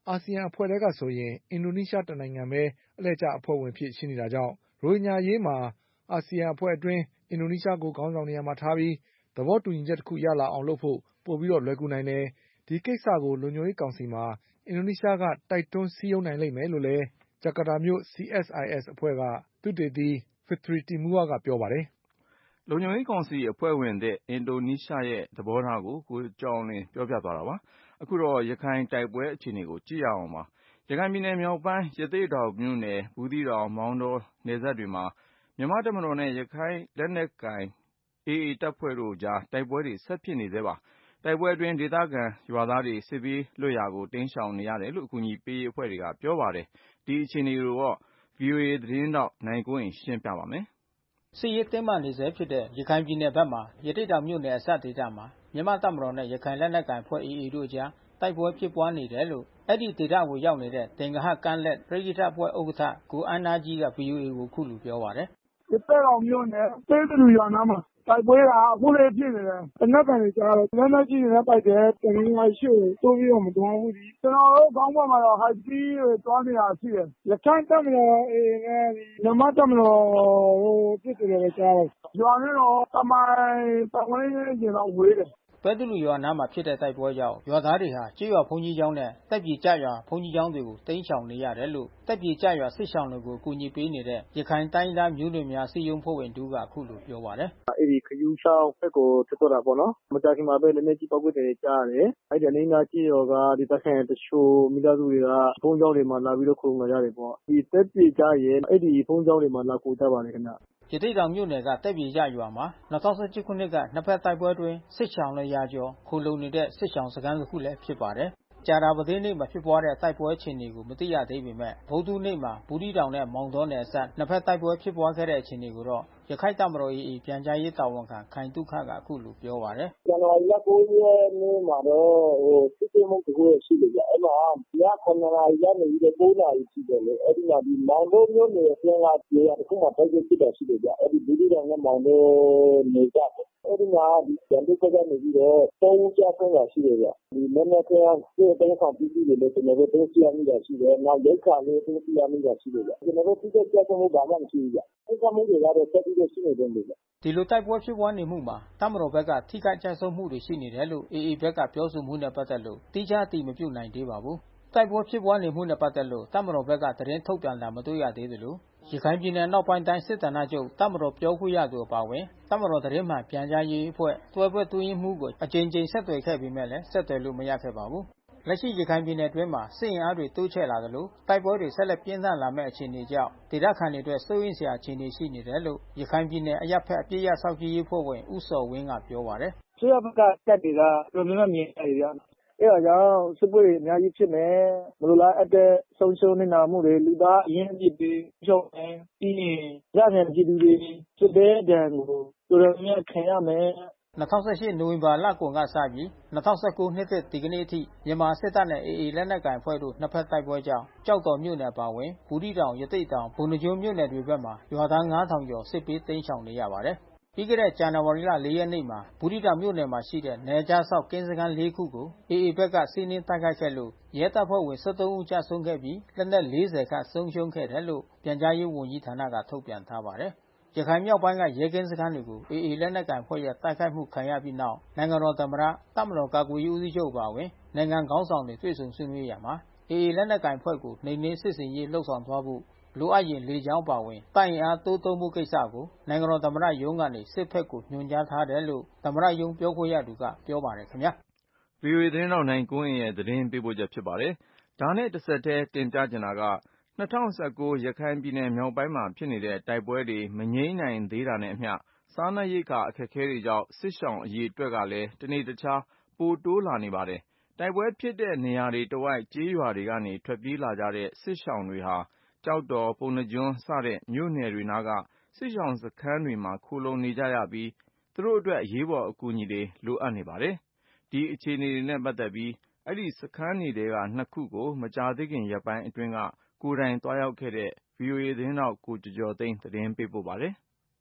အာဆီယံအဖွဲ့ထဲကဆိုရင်အင်ဒိုနီးရှားတနိုင်ငံပဲအလှည့်ကျအဖွဲ့ဝင်ဖြစ်ရှိနေတာကြောင့်ရိုဟင်ဂျာအရေးမှာအာဆီယံအဖွဲ့အတွင်းအင်ဒိုနီးရှားကိုခေါင်းဆောင်နေရာမှာထားပြီးသဘောတူညီချက်တခုရလာအောင်လုပ်ဖို့ပိုပြီးလွယ်ကူနိုင်တယ်။ဒီကိစ္စကိုလုံခြုံရေးကောင်စီမှာအင်ဒိုနီးရှားကတိုက်တွန်းစည်းရုံးနိုင်လိမ့်မယ်လို့လည်းဂျကာတာမြို့ CSIS အဖွဲ့ကသုတေသီ Fitri Timuwa ကပြောပါတယ်။လုံခြုံရေးကောင်စီအဖွဲ့ဝင်တဲ့အင်ဒိုနီးရှားရဲ့သဘောထားကိုကိုကျော်အောင်လွင်ပြောပြသွားတာပါ။အခုတော့ရခိုင်တိုက်ပွဲအခြေအနေကိုကြည့်ရအောင်ပါ။ရခိုင်ပြည်နယ်မြောက်ပိုင်းရသေ့တောင်မြို့နယ်ဘူးသီးတောင်မောင်တောနယ်စပ်တွေမှာမြန်မာတပ်မတော်နဲ့ရခိုင်လက်နက်ကိုင် AA တပ်ဖွဲ့တို့ကြားတိုက်ပွဲတွေဆက်ဖြစ်နေသေးပါ။တိုက်ပွဲအတွင်းဒေသခံရွာသားတွေစစ်ဘေးလွတ်ရာကိုတိမ်းရှောင်နေရတယ်လို့အကူအညီပေးရေးအဖွဲ့တွေကပြောပါတယ်။ဒီအခြေအနေကိုတော့ VOA သတင်းထောက်နိုင်ကွန်းအိန်ရှင်းပြပါမယ်။စစ်ရေးတင်းမာနေဆဲဖြစ်တဲ့ရခိုင်ပြည်နယ်ဘက်မှာရသေ့တောင်မြို့နယ်အစပ်ဒေသမှာမြန်မာတပ်မတော်နဲ့ရခိုင်လက်နက်ကိုင်အဖွဲ့ AA တို့ကြားတိုက်ပွဲဖြစ်ပွားနေတယ်လို့အဲ့ဒီဒေသကိုရောက်နေတဲ့သင်္ဂဟကမ်းလက်ပရိယတ်အဖွဲ့ဥက္ကဋ္ဌကိုအန်းနာကြီးက VOA ကိုခုလိုပြောပါတယ်။ရသေ့တောင်မြို့နယ်သေးတူရွာနားမှာတိုက်ပွဲကအခုလေးဖြစ်နေတယ်။တနက်ကန်တွေကြားတော့လက်နက်ကြီးတွေနဲ့တိုက်တယ်။တနင်္လာရှိကိုတိုးပြီးတော့မတွန်းဘူးဒီ။ကျွန်တော်တို့ကောင်းပေါ်မှာတော့ high speed တွေတွန်းနေတာရှိတယ်။ရခိုင်တပ်မတော် AA နဲ့မြန်မာတပ်မတော်တို့ဖြစ်တယ်လို့ကြားတယ်။ရွာနဲ့တော့တမိုင်ပတ်ဝန်းကျင်တော့ဝေးတယ်။ပဲတူလူရွာနားမှာဖြစ်တဲ့တိုက်ပွဲကြောင့်ရွာသားတွေဟာကြေးရွာဘုန်းကြီးကျောင်းနဲ့တက်ပြေကျရွာဘုန်းကြီးကျောင်းတွေကိုတိမ်းရှောင်နေရတယ်လို့တက်ပြေကျရွာစစ်ရှောင်တွေကိုအကူအညီပေးနေတဲ့ရခိုင်တိုင်းသားမျိုးနွယ်များစည်းရုံးဖွဲ့ဝင်တူကအခုလိုပြောပါတယ်။အဲ့ဒီခယူးချောင်းဘက်ကိုထွက်သွားတာပေါ့နော်။မကြာခင်မှာပဲလက်နက်ကြီးပောက်ကွဲတယ်ကြားရတယ်။အဲ့ဒီအနီးနားကြေးရွာကဒီတခိုင်တချို့မိသားစုတွေကဘုန်းကြီးကျောင်းတွေမှာလာပြီးတော့ခုံလာကြတယ်ပေါ့။ဒီတက်ပြေကျရဲ့အဲ့ဒီဘုန်းကြီးကျောင်းတွေမှာလာကိုကြပါတယ်ခင်ဗျ။ရသေ့တောင်မြို့နယ်ကတက်ပြေကျရွာမှာ2017ခုနှစ်ကနှစ်ဖက်တိုက်ပွဲတွင်စစ်ရှောင်100ကျော်ခိုလုံနေတဲ့စစ်ရှောင်စခန်းတစ်ခုလည်းဖြစ်ပါတယ်။ကြာတာပတိနေ့မှာဖြစ်ပွားတဲ့တိုက်ပွဲအခြေအနေကိုမသိရသေးပေမဲ့ဗုဒ္ဓနေ့မှာဘူးတီတောင်နဲ့မောင်တောနယ်အစပ်နှစ်ဖက်တိုက်ပွဲဖြစ်ပွားခဲ့တဲ့အခြေအနေကိုတော့ရခိုင်တပ်မတော် AA ပြန်ကြားရေးတာဝန်ခံခိုင်တုခကအခုလိုပြောပါတယ်။ဇန်နဝါရီလ9ရက်နေ့မှာတော့စစ်တေးမှုတကူရှိတယ်ဗျ။အဲ့မှာည9နာရီကနေပြီးတော့9နာရီရှိတယ်လေ။အဲ့ဒီမှာဒီမောင်တောမြို့နယ်အတွင်းကနေရာတစ်ခုမှာတိုက်ပွဲဖြစ်တာရှိတယ်ဗျ။အဲ့ဒီဘူးတီတောင်နဲ့မောင်တောနေကြတယ်။အဲ့ဒီမှာဒီရန်သူဘက်ကနေပြီးတော့3ဦးကြာဆုံးတာရှိတယ်ဗျ။ဒီမနေ့ကစစ်တေးဆောင်ပြည်သူတွေလည်းကျွန်တော်တို့သိရမိတာရှိတယ်။နောက်ရိတ်ခါလေးသိရမိတာရှိတယ်ဗျ။ကျွန်တော်တို့တိကျကြာဆုံးမှုဘာမှမရှိဘူးဗျ။အဲ့ကမှုတွေကတော့ဆက်ပြီးတော့ရှိနေတယ်ဗျ။ဒီလိုတိုက်ပွဲဖြစ်ပွားနေမှုမှာတပ်မတော်ဘက်ကထိခိုက်ကျဆုံးမှုတွေရှိနေတယ်လို့ AA ဘက်ကပြောဆိုမှုနဲ့ပတ်သက်လို့တိကျအတည်မပြုနိုင်သေးပါဘူး။တိုက်ပွဲဖြစ်ပွားနေမှုနဲ့ပတ်သက်လို့တပ်မတော်ဘက်ကသတင်းထုတ်ပြန်တာမတွေ့ရသေးသလိုရခိုင်ပြည်နယ်နောက်ပိုင်းတိုင်းစစ်ဌာနချုပ်တပ်မတော်ပြောခွင့်ရသူအပါအဝင်တပ်မတော်သတင်းမှန်ပြန်ကြားရေးအဖွဲ့တွဲဘက်တွင်းမှုကိုအကြိမ်ကြိမ်ဆက်သွယ်ခဲ့ပေမဲ့လည်းဆက်သွယ်လို့မရခဲ့ပါဘူး။လက်ရှိရခိုင်ပြည်နယ်အတွင်းမှာစစ်အင်အားတွေတိုးချဲ့လာသလိုတိုက်ပွဲတွေဆက်လက်ပြင်းထန်လာမယ့်အခြေအနေကြောင့်ဒေသခံတွေအတွက်စိုးရိမ်စရာအခြေအနေရှိနေတယ်လို့ရခိုင်ပြည်နယ်အရပ်ဖက်အပြည့်အစုံကြီးရေးဖွဲ့ဝင်ဦးစော်ဝင်းကပြောပါတယ်။ဆွေးရဘက်ကတက်တွေကတော်တော်များများမြင်ရတယ်ဗျ။အဲ့ဒါကြောင့်စစ်ပွဲတွေအများကြီးဖြစ်မယ်။မလိုလားအပ်တဲ့ဆုံးရှုံးနေတာမှုတွေလူသားအရင်ပြစ်ပြီးရှုံးတယ်။ပြီးရင်ရတဲ့ပြည်သူတွေစစ်တဲ့ဒဏ်ကိုတော်တော်များခံရမယ် 2018နိုဝင်ဘာလကုန်ကစပြီး2019နှစ်သစ်ဒီကနေ့အထိမြန်မာစစ်တပ်နဲ့ AA လက်နက်ကိုင်အဖွဲ့တို့နှစ်ဖက်တိုက်ပွဲကြောင့်ကြောက်တော်မြို့နယ်ပါဝင်ဘူးတီတောင်ရသေ့တောင်ဘုံကျွန်းမြို့နယ်တွေဘက်မှာရွာသား9000ကျော်စစ်ပေးတိမ်းရှောင်နေရပါတယ်။ပြီးခဲ့တဲ့ဇန်နဝါရီလ4ရက်နေ့မှာဘူးတီတောင်မြို့နယ်မှာရှိတဲ့နယ်ကြားဆောက်ကင်းစခန်း4ခုကို AA ဘက်ကစီးနင်းတိုက်ခိုက်ခဲ့လို့ရဲတပ်ဖွဲ့ဝင်73ဦးကြာဆုံးခဲ့ပြီးလက်နက်40ခန့်ဆုံးရှုံးခဲ့တယ်လို့ပြန်ကြားရေးဝန်ကြီးဌာနကထုတ်ပြန်ထားပါတယ်။ရခိုင်မြောက်ပိုင်းကရဲကင်းစခန်းတွေကို AA လက်နက်ကိုင်ဖွဲ့ရဲ့တိုက်ခိုက်မှုခံရပြီးနောက်နိုင်ငံတော်သမ္မတတပ်မတော်ကာကွယ်ရေးဦးစီးချုပ်ပါဝင်နိုင်ငံခေါင်းဆောင်တွေတွေ့ဆုံဆွေးနွေးရမှာ AA လက်နက်ကိုင်ဖွဲ့ကိုနှိမ်နင်းစစ်ဆင်ရေးလှုပ်ဆောင်သွားဖို့လိုအပ်ရင်လေကြောင်းပါဝင်တိုက်ရင်အားတိုးသုံးမှုကိစ္စကိုနိုင်ငံတော်သမ္မတရုံးကနေစစ်ဖက်ကိုညွှန်ကြားထားတယ်လို့သမ္မတရုံးပြောခွင့်ရသူကပြောပါတယ်ခင်ဗျာ VOA သတင်းတော်နိုင်ကွန်းရဲ့သတင်းပေးပို့ချက်ဖြစ်ပါတယ်ဒါနဲ့တစ်ဆက်တည်းတင်ပြချင်တာက2019ရခိုင်ပြည်နယ်မြောက်ပိုင်းမှာဖြစ်နေတဲ့တိုက်ပွဲတွေမငြိမ်းနိုင်သေးတာနဲ့အမျှစားနပ်ရိက္ခာအခက်အခဲတွေကြောင့်စစ်ရှောင်အရေအတွက်ကလည်းတနေ့တခြားပိုတိုးလာနေပါတယ်။တိုက်ပွဲဖြစ်တဲ့နေရာတွေတဝိုက်ကျေးရွာတွေကနေထွက်ပြေးလာကြတဲ့စစ်ရှောင်တွေဟာကြောက်တော်ပုဏ္ဏားကျွန်းစတဲ့မြို့နယ်တွေနားကစစ်ရှောင်စခန်းတွေမှာခိုလှုံနေကြရပြီးသူတို့အတွက်အရေးပေါ်အကူအညီတွေလိုအပ်နေပါတယ်။ဒီအခြေအနေတွေနဲ့ပတ်သက်ပြီးအဲ့ဒီစခန်းတွေထဲက2ခုကိုမကြာသေးခင်ရက်ပိုင်းအတွင်းကကိုယ်တိုင်သွားရောက်ခဲ့တဲ့ VOA သတင်းထောက်ကိုကျော်ကျော်သိန်းသတင်းပေးပို့ပါတယ်။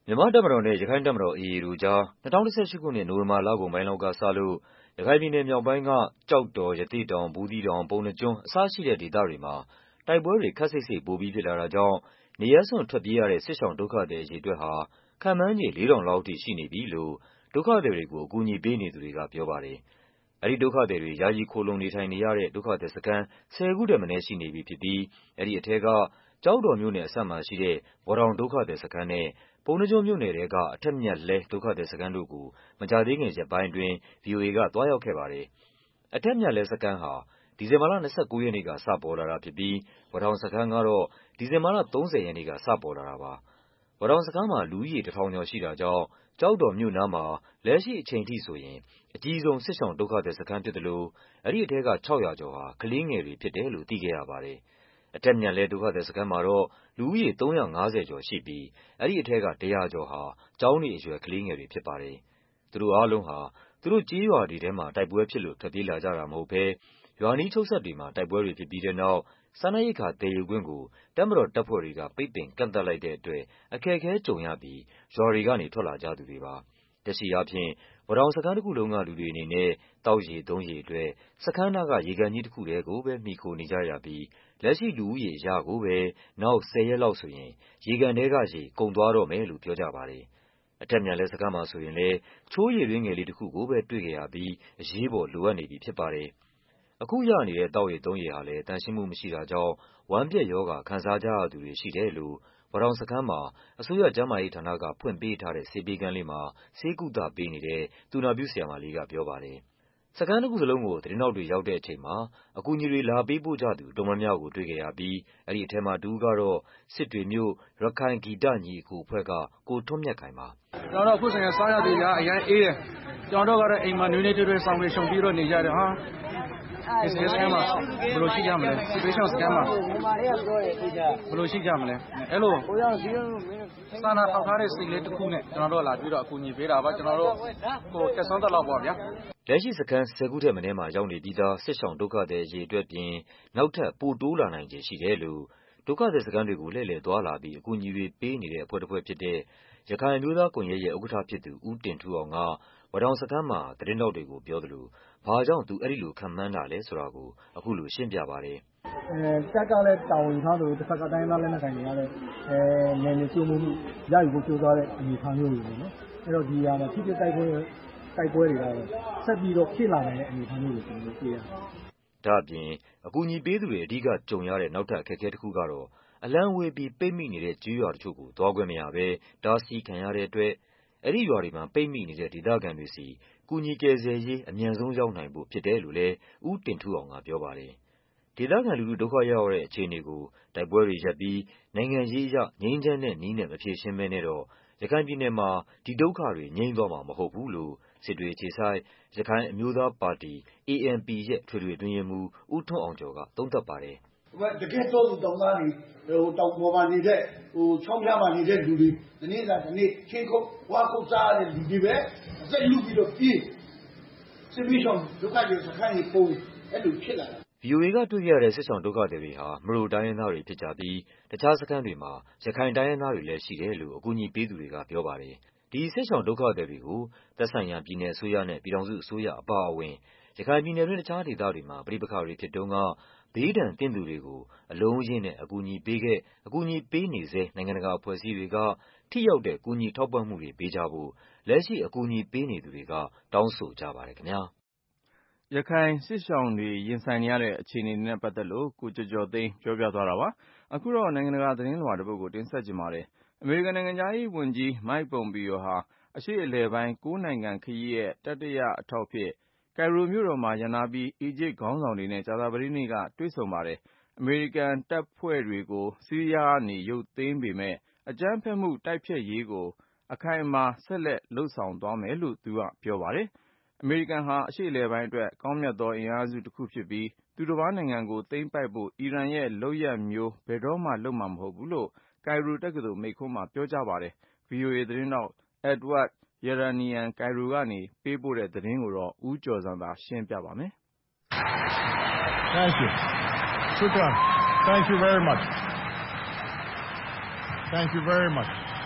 မြန်မာ့တပ်မတော်နဲ့ရခိုင့်တပ်မတော် AA တို့ကြား2018 ခုနှစ်နိုဝင်ဘာလကုန်ပိုင်းလောက်ကစလို့ရခိုင်ပြည်နယ်မြောက်ပိုင်းကကျောက်တော်၊ရသေ့တောင်၊ဘူးသီးတောင်၊ပုဏ္ဏားကျွန်းအစရှိတဲ့ဒေသတွေမှာတိုက်ပွဲတွေခပ်စိပ်စိပ်ပိုပြီးဖြစ်လာတာကြောင့်နေရပ်စွန့်ထွက်ပြေးရတဲ့စစ်ရှောင်ဒုက္ခသည်အရေအတွက်ဟာခန့်မှန်းခြေ 4,000 လောက်အထိရှိနေပြီလို့ဒုက္ခသည်တွေကိုအကူအညီပေးနေသူတွေကပြောပါတယ်။အဲဒီဒုက္ခသည်တွေယာယီခိုလှုံနေထိုင်နေရတဲ့ဒုက္ခသည်စခန်း10 ခုထက်မနည်းရှိနေပြီဖြစ်ပြီးအဲဒီအထဲကကျောက်တော်မြို့နယ်အစပ်မှာရှိတဲ့ဝေါတောင်ဒုက္ခသည်စခန်းနဲ့ပုဏ္ဏားကျွန်းမြို့နယ်ထဲကအထက်မြတ်လှဲဒုက္ခသည်စခန်းတို့ကိုမကြာသေးခင်ရက်ပိုင်းအတွင်း VOA ကသွားရောက်ခဲ့ပါတယ်။အထက်မြတ်လှဲစခန်းဟာဒီဇင်ဘာလ29 ရက်နေ့ကစပေါ်လာတာဖြစ်ပြီးဝေါတောင်စခန်းကတော့ဒီဇင်ဘာလ30 ရက်နေ့ကစပေါ်လာတာပါ။ဝေါတောင်စခန်းမှာလူဦးရေ 1,000 ကျော်ရှိတာကြောင့်ကျောက်တော်မြို့နားမှာလက်ရှိအချိန်ထိဆိုရင်အကြီးဆုံးစစ်ရှောင်ဒုက္ခသည်စခန်းဖြစ်သလိုအဲဒီအထဲက600 ကျော်ဟာကလေးငယ်တွေဖြစ်တယ်လို့သိခဲ့ရပါတယ်။အထက်မြတ်လှဲဒုက္ခသည်စခန်းမှာတော့လူဦးရေ350 ကျော်ရှိပြီးအဲဒီအထဲက100 ကျော်ဟာကျောင်းနေအရွယ်ကလေးငယ်တွေဖြစ်ပါတယ်။သူတို့အားလုံးဟာသူတို့ကျေးရွာတွေထဲမှာတိုက်ပွဲဖြစ်လို့ထွက်ပြေးလာကြတာမဟုတ်ဘဲရွာနီးချုပ်စပ်တွေမှာတိုက်ပွဲတွေဖြစ်ပြီးတဲ့နောက်စားနပ်ရိက္ခာသယ်ယူခွင့်ကိုတပ်မတော်တပ်ဖွဲ့တွေကပိတ်ပင်ကန့်သတ်လိုက်တဲ့အတွက်အခက်အခဲကြုံရပြီးရွာတွေကနေထွက်လာကြသူတွေပါ။လက်ရှိအားဖြင့်ဝေါတောင်စခန်းတစ်ခုလုံးကလူတွေအနေနဲ့သောက်ရေသုံးရေအတွက်စခန်းနားကရေကန်ကြီးတစ်ခုတည်းကိုပဲမှီခိုနေကြရပြီးလက်ရှိလူဦးရေအရကိုပဲနောက်10 ရက်လောက်ဆိုရင်ရေကန်ထဲကရေကုန်သွားတော့မယ်လို့ပြောကြပါတယ်။အထက်မြတ်လှဲစခန်းမှာဆိုရင်လည်းချိုးရည်တွင်းငယ်လေးတစ်ခုကိုပဲတွေ့ခဲ့ရပြီးအရေးပေါ်လိုအပ်နေပြီဖြစ်ပါတယ်။အခုရနေတဲ့သောက်ရေသုံးရေဟာလည်းသန့်ရှင်းမှုမရှိတာကြောင့်ဝမ်းပျက်ရောဂါခံစားကြရသူတွေရှိတယ်လို့ဝေါတောင်စခန်းမှာအစိုးရကျန်းမာရေးဌာနကဖွင့်ပေးထားတဲ့ဆေးပေးခန်းလေးမှာဆေးကုသပေးနေတဲ့သူနာပြုဆရာမလေးကပြောပါတယ်။စခန်းတစ်ခုစလုံးကိုသတင်းထောက်တွေရောက်တဲ့အချိန်မှာအကူအညီတွေလာပေးပို့ကြသူတော်များများကိုတွေ့ခဲ့ရပြီးအဲဒီအထဲမှာတစ်ဦးကတော့စစ်တွေမြို့ရခိုင်ဂီတညီအကိုအဖွဲ့ကကိုထွန်းမြတ်ခိုင်ပါ။ကျွန်တော်တို့အခုဆိုရင်စားရည်ကအရင်အေးတယ်။ကျွန်တော်တို့ကတော့အိမ်မှာနွေးနေတွေ့ဆောင်ပြီးရှုံပြီးတော့နေကြတယ်ဟာ။ဒီစကန်မှာဘယ်လိုရှိကြမလဲ။ဒီရှောင်းစကန်မှာဘယ်လိုရှိကြမလဲ။အဲ့လိုစာနာထောက်ထားတဲ့စီလေးတစ်ခုနဲ့ကျွန်တော်တို့လာပြီးတော့အကူအညီပေးတာပါကျွန်တော်တို့ကိုတက်ဆုံးတက်လောက်ပါဗျာ။လက်ရှိစခန်း10 ခုထက်မနည်းမှာရောက်နေပြီးသားစစ်ရှောင်ဒုက္ခသည်အရေအတွက်ပြင်နောက်ထပ်ပိုတိုးလာနိုင်ခြေရှိတယ်လို့ဒုက္ခသည်စခန်းတွေကိုလှည့်လည်သွားလာပြီးအကူအညီတွေပေးနေတဲ့အဖွဲ့တစ်ဖွဲ့ဖြစ်တဲ့ရခိုင်အမျိုးသားကွန်ရက်ရဲ့ဥက္ကဋ္ဌဖြစ်သူဦးတင်ထူးအောင်ကဝေါတောင်စခန်းမှာသတင်းထောက်တွေကိုပြောသလိုဘာကြောင့်သူအဲဒီလိုခန့်မှန်းတာလဲဆိုတာကိုအခုလိုရှင်းပြပါတယ်။တက်ကလည်းတာဝန်ထားလို့တစ်ခါကတိုင်းသားလည်းနဲ့ဆိုင်နေရတဲ့နယ်မြေကျုံမှုရယူဖို့ကြိုးစားတဲ့အနေအထားမျိုးတွေပေါ့နော်။အဲ့တော့ဒီဟာမှာဖြစ်ဖြစ်တိုက်ပွဲတွေကတော့ဆက်ပြီးတော့ဖြစ်လာနိုင်တဲ့အနေအထားမျိုးတွေကျွန်တော်တွေ့ရတယ်။ဒါ့အပြင်အကူအညီပေးသူတွေအဓိကကြုံရတဲ့နောက်ထပ်အခက်အခဲတစ်ခုကတော့အလံဝေးပြီးပိတ်မိနေတဲ့ကျေးရွာတချို့ကိုသွားခွင့်မရဘဲတားဆီးခံရတဲ့အတွက်အဲဒီရွာတွေမှာပိတ်မိနေတဲ့ဒေသခံတွေစီကူညီကယ်ဆယ်ရေးအမြန်ဆုံးရောက်နိုင်ဖို့ဖြစ်တယ်လို့လည်းဦးတင်ထူးအောင်ကပြောပါတယ်။ဒေသခံလူထုဒုက္ခရောက်ရတဲ့အခြေအနေကိုတိုက်ပွဲတွေရပ်ပြီးနိုင်ငံရေးအရငြိမ်းချမ်းတဲ့နည်းနဲ့မဖြေရှင်းဘဲနဲ့တော့ရခိုင်ပြည်နယ်မှာဒီဒုက္ခတွေငြိမ်းသွားမှာမဟုတ်ဘူးလို့စစ်တွေအခြေစိုက်ရခိုင်အမျိုးသားပါတီ ANP ရဲ့ထွေထွေအတွင်းရေးမှူးဦးထွန်းအောင်ကျော်ကသုံးသပ်ပါတယ်။တကယ်တော့တောင်သားတွေတောင်ပေါ်မှာနေတဲ့ချောင်းပြမှာနေတဲ့လူတွေဒီနေ့လာဒီနေ့ချင်းခုတ်ဝါခုတ်စားတဲ့လူတွေပဲအသက်လူပြီးတော့ပြေးစစ်ပြီးဆောင်ဒုက္ခတွေစခန်းကြီးပုံအဲ့လိုဖြစ်လာတာ VOA ကတွေ့ရတဲ့စစ်ဆောင်ဒုက္ခတွေဟာမရိုတိုင်းရင်းသားတွေဖြစ်ကြပြီးတခြားစခန်းတွေမှာရခိုင်တိုင်းရင်းသားတွေလည်းရှိတယ်လို့အကူအညီပေးသူတွေကပြောပါတယ်။ဒီစစ်ဆောင်ဒုက္ခတွေကိုသက်ဆိုင်ရာပြည်နယ်အစိုးရနဲ့ပြည်ထောင်စုအစိုးရအပါအဝင်ရခိုင်ပြည်နယ်တွင်းတခြားဒေသတွေမှာပဋိပက္ခတွေဖြစ်တုန်းကဘေးဒဏ်သင့်သူတွေကိုအလုံးအရင်းနဲ့အကူအညီပေးနေစေနိုင်ငံတကာအဖွဲ့အစည်းတွေကထိရောက်တဲ့ကူညီထောက်ပံ့မှုတွေပေးကြဖို့လက်ရှိအကူအညီပေးနေသူတွေကတောင်းဆိုကြပါတယ်ခင်ဗျာ။ရခိုင်စစ်ရှောင်တွေရင်ဆိုင်နေရတဲ့အခြေအနေနဲ့ပတ်သက်လို့ကိုကျော်ကျော်သိန်းပြောပြသွားတာပါ။အခုတော့နိုင်ငံတကာသတင်းလွှာတစ်ပုဒ်ကိုတင်ဆက်ချင်ပါတယ်။အမေရိကန်နိုင်ငံခြားရေးဝန်ကြီး Mike Pompeo ဟာအရှေ့အလယ်ပိုင်း9 နိုင်ငံခရီးရဲ့တတိယအထောက်အဖြစ်ကိုင်ရိုမြို့တော်မှာရပ်နားပြီးအီဂျစ်ခေါင်းဆောင်တွေနဲ့ကြာသပတေးနေ့ကတွေ့ဆုံပါတယ်။အမေရိကန်တပ်ဖွဲ့တွေကိုဆီးရီးယားကနေရုပ်သိမ်းပေမဲ့အကြမ်းဖက်မှုတိုက်ဖျက်ရေးကိုအခိုင်အမာဆက်လက်လုပ်ဆောင်သွားမယ်လို့သူကပြောပါတယ်။အမေရိကန်ဟာအရှေ့အလယ်ပိုင်းအတွက်ကောင်းမြတ်သောအင်အားစုတစ်ခုဖြစ်ပြီးသူတစ်ပါးနိုင်ငံကိုသိမ်းပိုက်ဖို့အီရန်ရဲ့လုပ်ရပ်မျိုးဘယ်တော့မှလုပ်မှာမဟုတ်ဘူးလို့ကိုင်ရိုတက္ကသိုလ်မိန့်ခွန်းမှာပြောကြားပါတယ်။ VOA သတင်းထောက် Edward Yeranian ကိုင်ရိုကနေပေးပို့တဲ့သတင်းကိုဦးကျော်ဇံသာရှင်းပြပါမယ်။ Thank you. Shukran. Thank you very much. Thank you very much.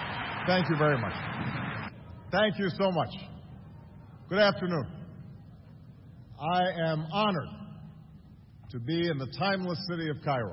Thank you very much. Thank you so much. Good afternoon. I am honored to be in the timeless city of Cairo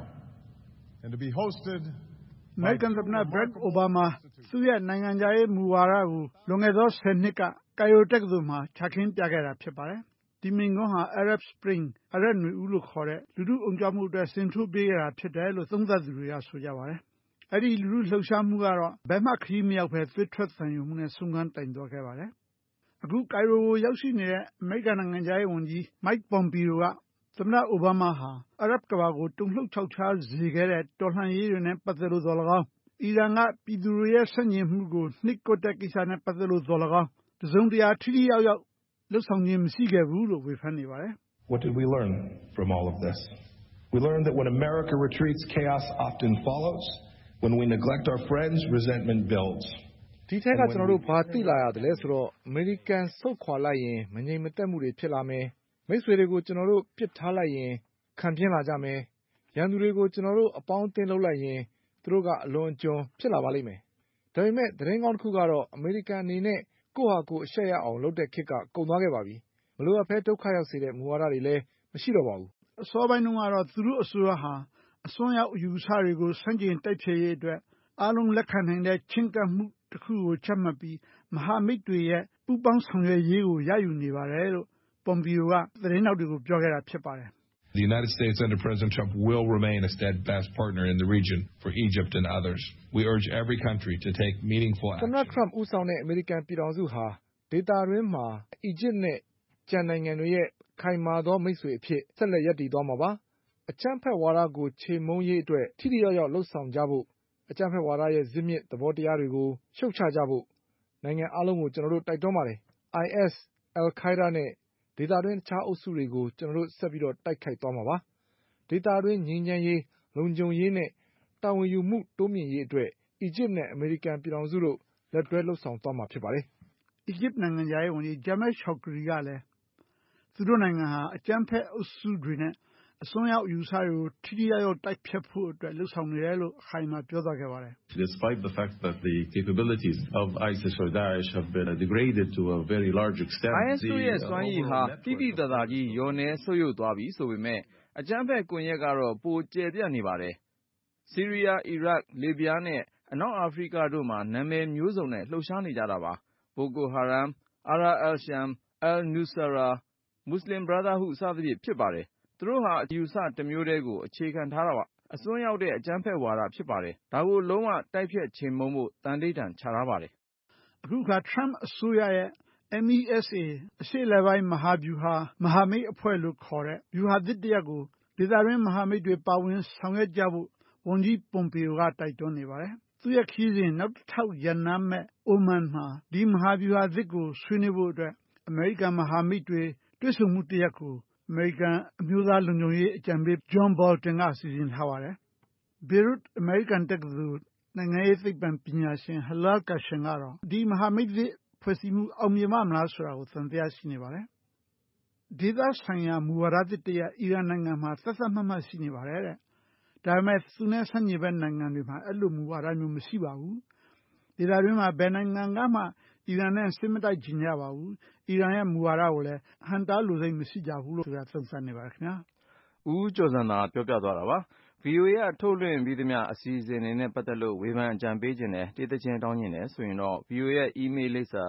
and to be hosted American သမ္မတ Barack Obama သူ့ရဲ့နိုင်ငံခြားရေးမူဝါဒကိုလွန်ခဲ့သော10နှစ်ကကာယိုတက္ကသိုလ်မှာချခင်းပြခဲ့တာဖြစ်ပါတယ်။ဒီမိန့်ခွန်းဟာ Arab Spring အရက်နွေဦးလို့ခေါ်တဲ့လူထုအုံကြွမှုအတွက်ဆင်ထိုးပေးခဲ့တာဖြစ်တယ်လို့သုံးသပ်သူတွေကဆိုကြပါတယ်။အဲ့ဒီလူထုလှုပ်ရှားမှုကတော့ဘယ်မှခရီးမရောက်ဘဲသွေးထွက်သံယိုမှုနဲ့ဆုံးခန်းတိုင်သွားခဲ့ပါတယ်။အခုကာယိုကိုရောက်ရှိနေတဲ့အမေရိကန်နိုင်ငံခြားရေးဝန်ကြီး Mike Pompeo ကသမ္မတအိုဘားမားဟာအရဗ်ကမ္ဘာကိုတုန်လှုပ်ခြောက်ခြားစေခဲ့တဲ့တော်လှန်ရေးတွေနဲ့ပတ်သက်လို့သော်၎င်းအီရန်ကပြည်သူတွေရဲ့ဆန့်ကျင်မှုကိုနှိပ်ကွပ်တဲ့ကိစ္စနဲ့ပတ်သက်လို့သော်၎င်းတစုံတရာထိထိရောက်ရောက်လှုပ်ဆောင်ခြင်းမရှိခဲ့ဘူးလို့ဝေဖန်နေပါတယ်။ What did we learn from all of this? We learned that when America retreats, chaos often follows. When we neglect our friends, resentment builds. ဒီထက်ကကျွန်တော်တို့ဘာသိလာရတယ်လဲဆိုတော့အမေရိကန်ဆုတ်ခွာလိုက်ရင်မငြိမ်မသက်မှုတွေဖြစ်လာမယ်။မိတ်ဆွေတွေကိုကျွန်တော်တို့ပစ်ထားလိုက်ရင်ခံပြင်းလာကြမယ်။ရန်သူတွေကိုကျွန်တော်တို့အပေါင်းအသင်းလုပ်လိုက်ရင်သူတို့ကအလွန်အကျွံဖြစ်လာပါလိမ့်မယ်။ဒါပေမဲ့သတင်းကောင်းတစ်ခုကတော့အမေရိကန်အနေနဲ့ကိုယ့်ဟာကိုယ်အရှက်ရအောင်လုပ်တဲ့ခေတ်ကကုန်သွားခဲ့ပါပြီ။မလိုအပ်ဘဲဒုက္ခရောက်စေတဲ့မူဝါဒတွေလည်းမရှိတော့ပါဘူး။အစောပိုင်းတုန်းကတော့သူတို့အစိုးရဟာအစွန်းရောက်အယူအဆတွေကိုဆန့်ကျင်တိုက်ဖျက်ရေးအတွက်အားလုံးလက်ခံနိုင်တဲ့ချင်းကပ်မှုတစ်ခုကိုချမှတ်ပြီးမဟာမိတ်တွေရဲ့ပူးပေါင်းဆောင်ရွက်ရေးကိုရယူနေပါတယ်လို့ Pompeo ကသတင်းတောက်တွေကိုပြောခဲ့တာဖြစ်ပါတယ်။ The United States under President Trump will remain a steadfast partner in the region for Egypt and others. We urge every country to take meaningful action. သမ္မတ Trump ဦးဆောင်တဲ့အမေရိကန်ပြည်ထောင်စုဟာဒေသတွင်းမှာအီဂျစ်နဲ့ကျန်နိုင်ငံတွေရဲ့ခိုင်မာသောမိတ်ဆွေအဖြစ်ဆက်လက်ရပ်တည်သွားမှာပါ။အကြမ်းဖက်ဝါဒကိုခြေမုံရေးအတွက်ထိထိရောက်ရောက်လှုပ်ဆောင်ကြဖို့အကြမ်းဖက်ဝါဒရဲ့ဇစ်မြစ်သဘောတရားတွေကိုရှုတ်ချကြဖို့နိုင်ငံအလုံးကိုကျွန်တော်တို့တိုက်တွန်းပါတယ်။ IS, Al-Qaeda နဲ့ဒေသတွင်းတခြားအုပ်စုတွေကိုကျွန်တော်တို့ဆက်ပြီးတော့တိုက်ခိုက်သွားမှာပါ။ဒေသတွင်းငြိမ်းချမ်းရေးလုံခြုံရေးနဲ့တာဝန်ယူမှုတိုးမြင့်ရေးအတွက်အီဂျစ်နဲ့အမေရိကန်ပြည်ထောင်စုတို့လက်တွဲလှုပ်ဆောင်သွားမှာဖြစ်ပါတယ်။အီဂျစ်နိုင်ငံခြားရေးဝန်ကြီး Jamal Shoukry ကလည်းသူတို့နိုင်ငံဟာအကြမ်းဖက်အုပ်စုတွေနဲ့အစွန်းရောက်ယူဆတွေကိုထိထိရောက်ရောက်တိုက်ဖျက်ဖို့အတွက်လှုပ်ဆောင်နေတယ်လို့အခိုင်အမာပြောသွားခဲ့ပါတယ်။ Despite the fact that the capabilities of ISIS or Daesh have been degraded to a very large extent, IS ရဲ့စွမ်းရည်ဟာတိတိတသာကြီးလျော့နည်းဆုတ်ယုတ်သွားပြီဆိုပေမဲ့အကြမ်းဖက်ကွန်ရက်ကတော့ပိုကျယ်ပြန့်နေပါတယ်။ဆီးရီးယား၊အီရတ်၊လစ်ဗျားနဲ့အနောက်အာဖရိကတို့မှာနာမည်မျိုးစုံနဲ့လှုပ်ရှားနေကြတာပါ။ Boko Haram, Ara al-Sham, al-Nusra, Muslim Brotherhood စသဖြင့်ဖြစ်ပါတယ်။သူတို့ဟာအယူအဆတစ်မျိုးတည်းကိုအခြေခံထားတာပါ။အစွန်းရောက်တဲ့အကြမ်းဖက်ဝါဒဖြစ်ပါတယ်။ဒါကိုလုံးဝတိုက်ဖျက်ချေမှုန်းဖို့သန္နိဋ္ဌာန်ချထားပါတယ်။အခုအခါ Trump အစိုးရရဲ့ MESA အရှေ့အလယ်ပိုင်းမဟာဗျူဟာမဟာမိတ်အဖွဲ့လို့ခေါ်တဲ့ဗျူဟာသစ်တစ်ရပ်ကိုဒေသတွင်းမဟာမိတ်တွေပါဝင်ဆောင်ရွက်ကြဖို့ဝန်ကြီး Pompeo ကတိုက်တွန်းနေပါတယ်။သူ့ရဲ့ခရီးစဉ်နောက်တစ်ထောက်ရပ်နားမဲ့ Oman မှာဒီမဟာဗျူဟာသစ်ကိုဆွေးနွေးဖို့အတွက်အမေရိကန်မဟာမိတ်တွေတွေ့ဆုံမှုတစ်ရပ်ကိုအမေရိကန်အမျိုးသားလုံခြုံရေးအကြံပေး John Bolton ကစီစဉ်ထားပါတယ်။ Beirut အမေရိကန်တက္ကသိုလ်နိုင်ငံရေးသိပ္ပံပညာရှင် Halal Kashan ကတော့ဒီမဟာမိတ်သစ်ဖွဲ့စည်းမှုအောင်မြင်ပါ့မလားဆိုတာကိုသံသယရှိနေပါတယ်။ဒေသဆိုင်ရာမူဝါဒသစ်တစ်ရပ်အီရန်နိုင်ငံမှာသတ်သတ်မှတ်မှတ်ရှိနေပါတယ်တဲ့။ဒါပေမဲ့သူနဲ့ဆန့်ကျင်ဘက်နိုင်ငံတွေမှာအဲ့လိုမူဝါဒမျိုးမရှိပါဘူး။ဒေသတွင်းမှာဘယ်နိုင်ငံကမှအီရန်နဲ့စစ်မတိုက်ချင်ကြပါဘူး။အီရန်ရဲ့မူဝါဒကိုလည်းဟန်တာလိုစိတ်မရှိကြဘူးလို့သူကသုံးသပ်နေပါတယ်ခင်ဗျာ။ဦးကျော်ဇံသာပြောပြသွားတာပါ။ VOA ကထုတ်လွှင့်ပြီးသမျှအစီအစဉ်တွေနဲ့ပတ်သက်လို့ဝေဖန်အကြံပေးခြင်းနဲ့တေးသချင်းတောင်းခြင်းနဲ့ဆိုရင်တော့ VOA ရဲ့ email လိပ်စာ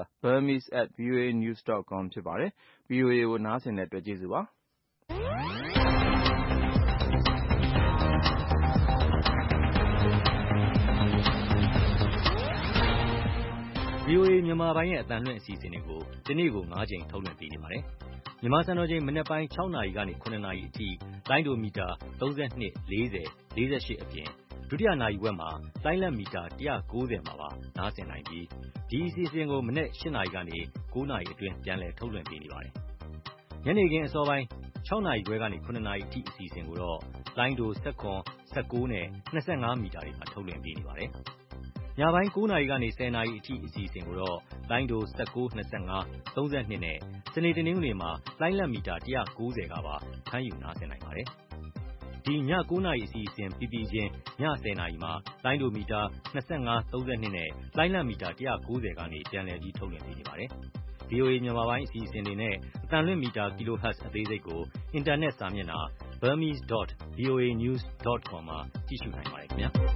burmese@voanews.com ဖြစ်ပါတယ်။ VOA ကိုနားဆင်တဲ့အတွက်ကျေးဇူးပါ။ VOA မြန်မာပိုင်းရဲ့အသံလွှင့်အစီအစဉ်တွေကိုဒီနေ့ကို9ချိန်ထုတ်လွှင့်ပေးနေပါတယ်။မြန်မာစံတော်ချိန်မနက်ပိုင်း6နာရီကနေ9နာရီအထိလိုင်းဒိုမီတာ32 40 48အပြင်ဒုတိယနာရီဝက်မှာလိုင်းလက်မီတာ190မှာပါနားဆင်နိုင်ပြီးဒီအစီအစဉ်ကိုမနက်8နာရီကနေ9နာရီအတွင်းပြန်လည်ထုတ်လွှင့်ပေးနေပါတယ်။ညနေခင်းအစောပိုင်း6နာရီခွဲကနေ9နာရီအထိအစီအစဉ်ကိုတော့လိုင်းဒို16 19နဲ့25မီတာတွေမှာထုတ်လွှင့်ပေးနေပါတယ်။ညပိုင်း9နာရီကနေ10နာရီအထိအစီအစဉ်ကိုတော့လိုင်းဒို19 25 32နဲ့စနေတနင်္ဂနွေမှာလိုင်းလက်မီတာ190ကပါဖမ်းယူနားဆင်နိုင်ပါတယ်။ဒီည9 နာရီအစီအစဉ်ပြီးပြီးချင်းည10 နာရီမှာလိုင်းဒိုမီတာ25 32နဲ့လိုင်းလံမီတာ190ကနေပြန်လည်ပြီးထုတ်လွှင့်ပေးနေပါတယ်။ VOA မြန်မာပိုင်းအစီအစဉ်တွေနဲ့အသံလွှင့်မီတာ kilohertz အသေးစိတ်ကိုအင်တာနက်စာမျက်နှာ burmese.voanews.com မှာကြည့်ရှုနိုင်ပါတယ်ခင်ဗျာ။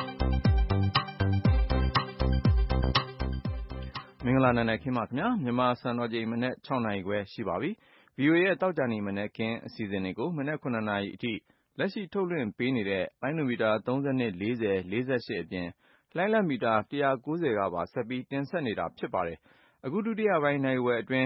မင်္ဂလာနံနက်ခင်းပါခင်ဗျာမြန်မာစံတော်ချိန်မနက်6နာရီခွဲရှိပါပြီ။ VOA ရဲ့တောက်ကြနေမနက်ခင်းအစီအစဉ်တွေကိုမနက်9နာရီအထိလက်ရှိထုတ်လွှင့်ပေးနေတဲ့လိုင်းနိုမီတာ32 40 48အပြင်လိုင်းလံမီတာ190ကပါဆက်ပြီးတင်ဆက်နေတာဖြစ်ပါတယ်။အခုဒုတိယပိုင်းနိုင်ဝယ်အတွင်း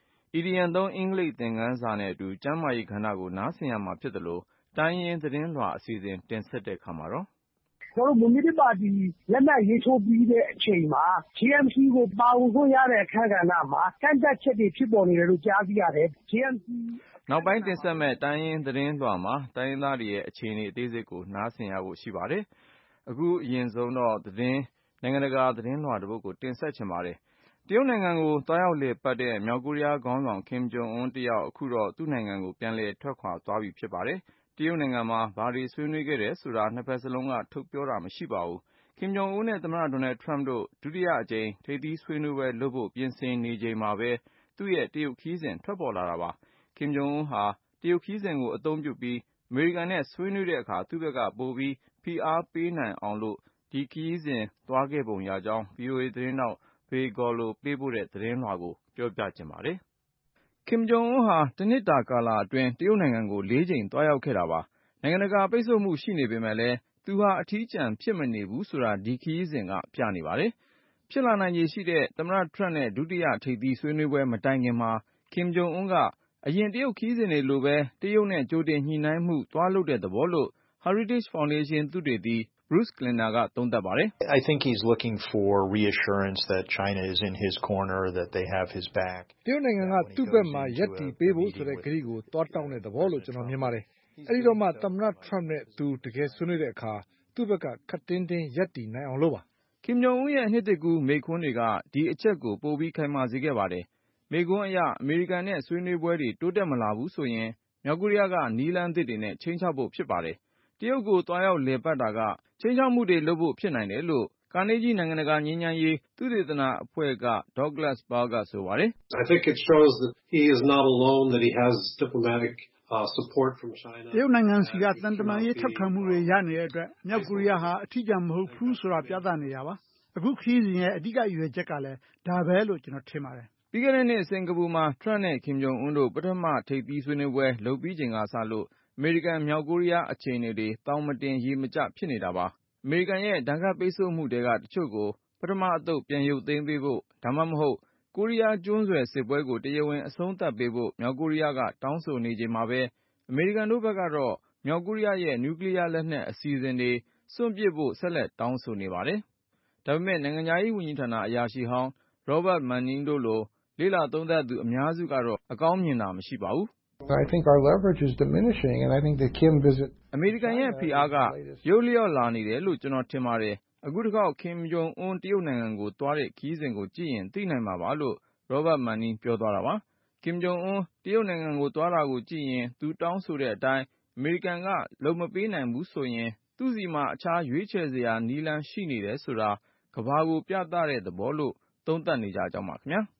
EDN 3အင်္ဂလိပ်သင်ခန်းစာနဲ့အတူကျမ်းမာရေးကဏ္ဍကိုနားဆင်ရမှာဖြစ်တယ်လို့တိုင်းရင်းသတင်းလွှာအစီအစဉ်တင်ဆက်တဲ့အခါမှာတော့ကျွန်တော်တို့မွန်ပြည်သစ်ပါတီလက်မှတ်ရေးထိုးပြီးတဲ့အချိန်မှာ GMC ကိုပါဝင်ခွင့်ရတဲ့အခမ်းကဏ္ဍမှာကန့်သတ်ချက်တွေဖြစ်ပေါ်နေတယ်လို့ကြားသိရတယ်။ GMC နောက်ပိုင်းတင်ဆက်မဲ့တိုင်းရင်းသတင်းလွှာမှာတိုင်းရင်းသားတွေရဲ့အခြေအနေအသေးစိတ်ကိုနားဆင်ရဖို့ရှိပါတယ်။အခုအရင်ဆုံးတော့နိုင်ငံတကာသတင်းလွှာတစ်ပုဒ်ကိုတင်ဆက်ချင်ပါတယ်။တရုတ်နိုင်ငံကိုသွားရောက်လည်ပတ်တဲ့မြောက်ကိုရီးယားခေါင်းဆောင်ကင်ဂျုံအွန်းတယောက်အခုတော့သူ့နိုင်ငံကိုပြန်လည်ထွက်ခွာသွားပြီဖြစ်ပါတယ်။တရုတ်နိုင်ငံမှာဘာတွေဆွေးနွေးခဲ့တယ်ဆိုတာနှစ်ဖက်စလုံးကထုတ်ပြောတာမရှိပါဘူး။ကင်ဂျုံအွန်းနဲ့သမ္မတဒေါ်နယ်ထရမ့်တို့ဒုတိယအကြိမ်ထိပ်သီးဆွေးနွေးပွဲလုပ်ဖို့ပြင်ဆင်နေချိန်မှာပဲသူ့ရဲ့တရုတ်ခရီးစဉ်ထွက်ပေါ်လာတာပါ။ကင်ဂျုံအွန်းဟာတရုတ်ခရီးစဉ်ကိုအသုံးပြုပြီးအမေရိကန်နဲ့ဆွေးနွေးတဲ့အခါသူ့ဘက်ကပိုပြီးဖိအားပေးနိုင်အောင်လို့ဒီခရီးစဉ်သွားခဲ့ပုံရကြောင်း VOA သတင်းထောက် Bill Gallo ပေးပို့တဲ့သတင်းလွှာကိုပြောပြချင်ပါတယ်။ ကင်ဂျုံအွန်းဟာတနှစ်တာကာလအတွင်းတရုတ်နိုင်ငံကို4 ကြိမ်သွားရောက်ခဲ့တာပါ။နိုင်ငံတကာပိတ်ဆို့မှုရှိနေပေမဲ့လည်းသူဟာအထီးကျန်ဖြစ်မနေဘူးဆိုတာဒီခရီးစဉ်ကပြနေပါတယ်။ဖြစ်လာနိုင်ခြေရှိတဲ့သမ္မတထရမ့်နဲ့ဒုတိယထိပ်သီးဆွေးနွေးပွဲမတိုင်ခင်မှာကင်ဂျုံအွန်းကအရင်တရုတ်ခရီးစဉ်တွေလိုပဲတရုတ်နဲ့ကြိုတင်ညှိနှိုင်းမှုသွားလုပ်တဲ့သဘောလို့ Heritage Foundation သုတေသီ Bruce Cliner ကသုံးသပ်ပါတယ်။ I think he's looking for reassurance that China is in his corner, that they have his back. တရုတ်နိုင်ငံကသူ့ဘက်မှာရပ်တည်ပေးဖို့ဆိုတဲ့ကတိကိုသွားတောင်းတဲ့သဘောလို့ကျွန်တော်မြင်ပါတယ်။အဲဒီတော့မှသမ္မတထရမ့်နဲ့သူတကယ်ဆွေးနွေးတဲ့အခါသူ့ဘက်ကခပ်တင်းတင်းရပ်တည်နိုင်အောင်လို့ပါ။ကင်ဂျုံအွန်းရဲ့နှစ်သစ်ကူးမိန့်ခွန်းတွေကဒီအချက်ကိုပိုပြီးခိုင်မာစေခဲ့ပါတယ်။မိန့်ခွန်းအရအမေရိကန်နဲ့ဆွေးနွေးပွဲတွေတိုးတက်မလာဘူးဆိုရင်မြောက်ကိုရီးယားကနည်းလမ်းသစ်တွေနဲ့ချိန်ချောက်ဖို့ဖြစ်ပါတယ်။တရုတ်ကိုသွားရောက်လည်ပတ်တာကချိန်ချောက်မှုတွေလုပ်ဖို့ဖြစ်နိုင်တယ်လို့ကာနေဂျီနိုင်ငံတကာငြိမ်းချမ်းရေးသုတေသနအဖွဲ့က Douglas Baer ကဆိုပါတယ်။ I think it shows that he is not alone, that he has diplomatic support from China. တရုတ်နိုင်ငံစီကသံတမန်ရေးထောက်ခံမှုတွေရနေတဲ့အတွက်မြောက်ကိုရီးယားဟာအထီးကျန်မဟုတ်ဘူးဆိုတာပြသနေတာပါ။အခုခရီးစဉ်ရဲ့အဓိကရည်ရွယ်ချက်ကလည်းဒါပဲလို့ကျွန်တော်ထင်ပါတယ်။ပြီးခဲ့တဲ့နှစ်စင်ကာပူမှာထရမ့်နဲ့ကင်ဂျုံအွန်းတို့ပထမထိပ်သီးဆွေးနွေးပွဲလုပ်ပြီးချိန်ကစလို့အမေရိကန်မြောက်ကိုရီးယားအခြေအနေတွေတောင်မတင်ရေမကျဖြစ်နေတာပါ။အမေရိကန်ရဲ့ဒဏ်ခတ်ပိတ်ဆို့မှုတွေကတချို့ကိုပထမအသုတ်ပြန်ရုပ်သိမ်းပေးဖို့ဒါမှမဟုတ်ကိုရီးယားကျွန်းဆွယ်စစ်ပွဲကိုတရားဝင်အဆုံးသတ်ပေးဖို့မြောက်ကိုရီးယားကတောင်းဆိုနေချိန်မှာပဲအမေရိကန်တို့ဘက်ကတော့မြောက်ကိုရီးယားရဲ့နျူကလီးယားလက်နက်အစီအစဉ်တွေစွန့်ပစ်ဖို့ဆက်လက်တောင်းဆိုနေပါတယ်။ဒါပေမဲ့နိုင်ငံခြားရေးဝန်ကြီးဌာနအရာရှိဟောင်း Robert Manning တို့လိုလေ့လာသုံးသပ်သူအများစုကတော့အကောင်းမြင်တာမရှိပါဘူး။ I think our leverage is diminishing and I think the Kim visit အမေရိကန်ရဲ့ဖိအားကရုပ်လျော့လာနေတယ်လို့ကျွန်တော်ထင်ပါတယ်။အခုတစ်ခေါက်ကင်ဂျုံအွန်းတရုတ်နိုင်ငံကိုသွားတဲ့ခရီးစဉ်ကိုကြည့်ရင်သိနိုင်မှာပါလို့ Robert Manning ပြောသွားတာပါ။ကင်ဂျုံအွန်းတရုတ်နိုင်ငံကိုသွားတာကိုကြည့်ရင်သူတောင်းဆိုတဲ့အတိုင်းအမေရိကန်ကလုပ်မပေးနိုင်ဘူးဆိုရင်သူ့စီမှာအခြားရွေးချယ်စရာနည်းလမ်းရှိနေတယ်ဆိုတာကမ္ဘာကိုပြသတဲ့သဘောလို့သုံးသပ်နေကြကြောင်းပါခင်ဗျာ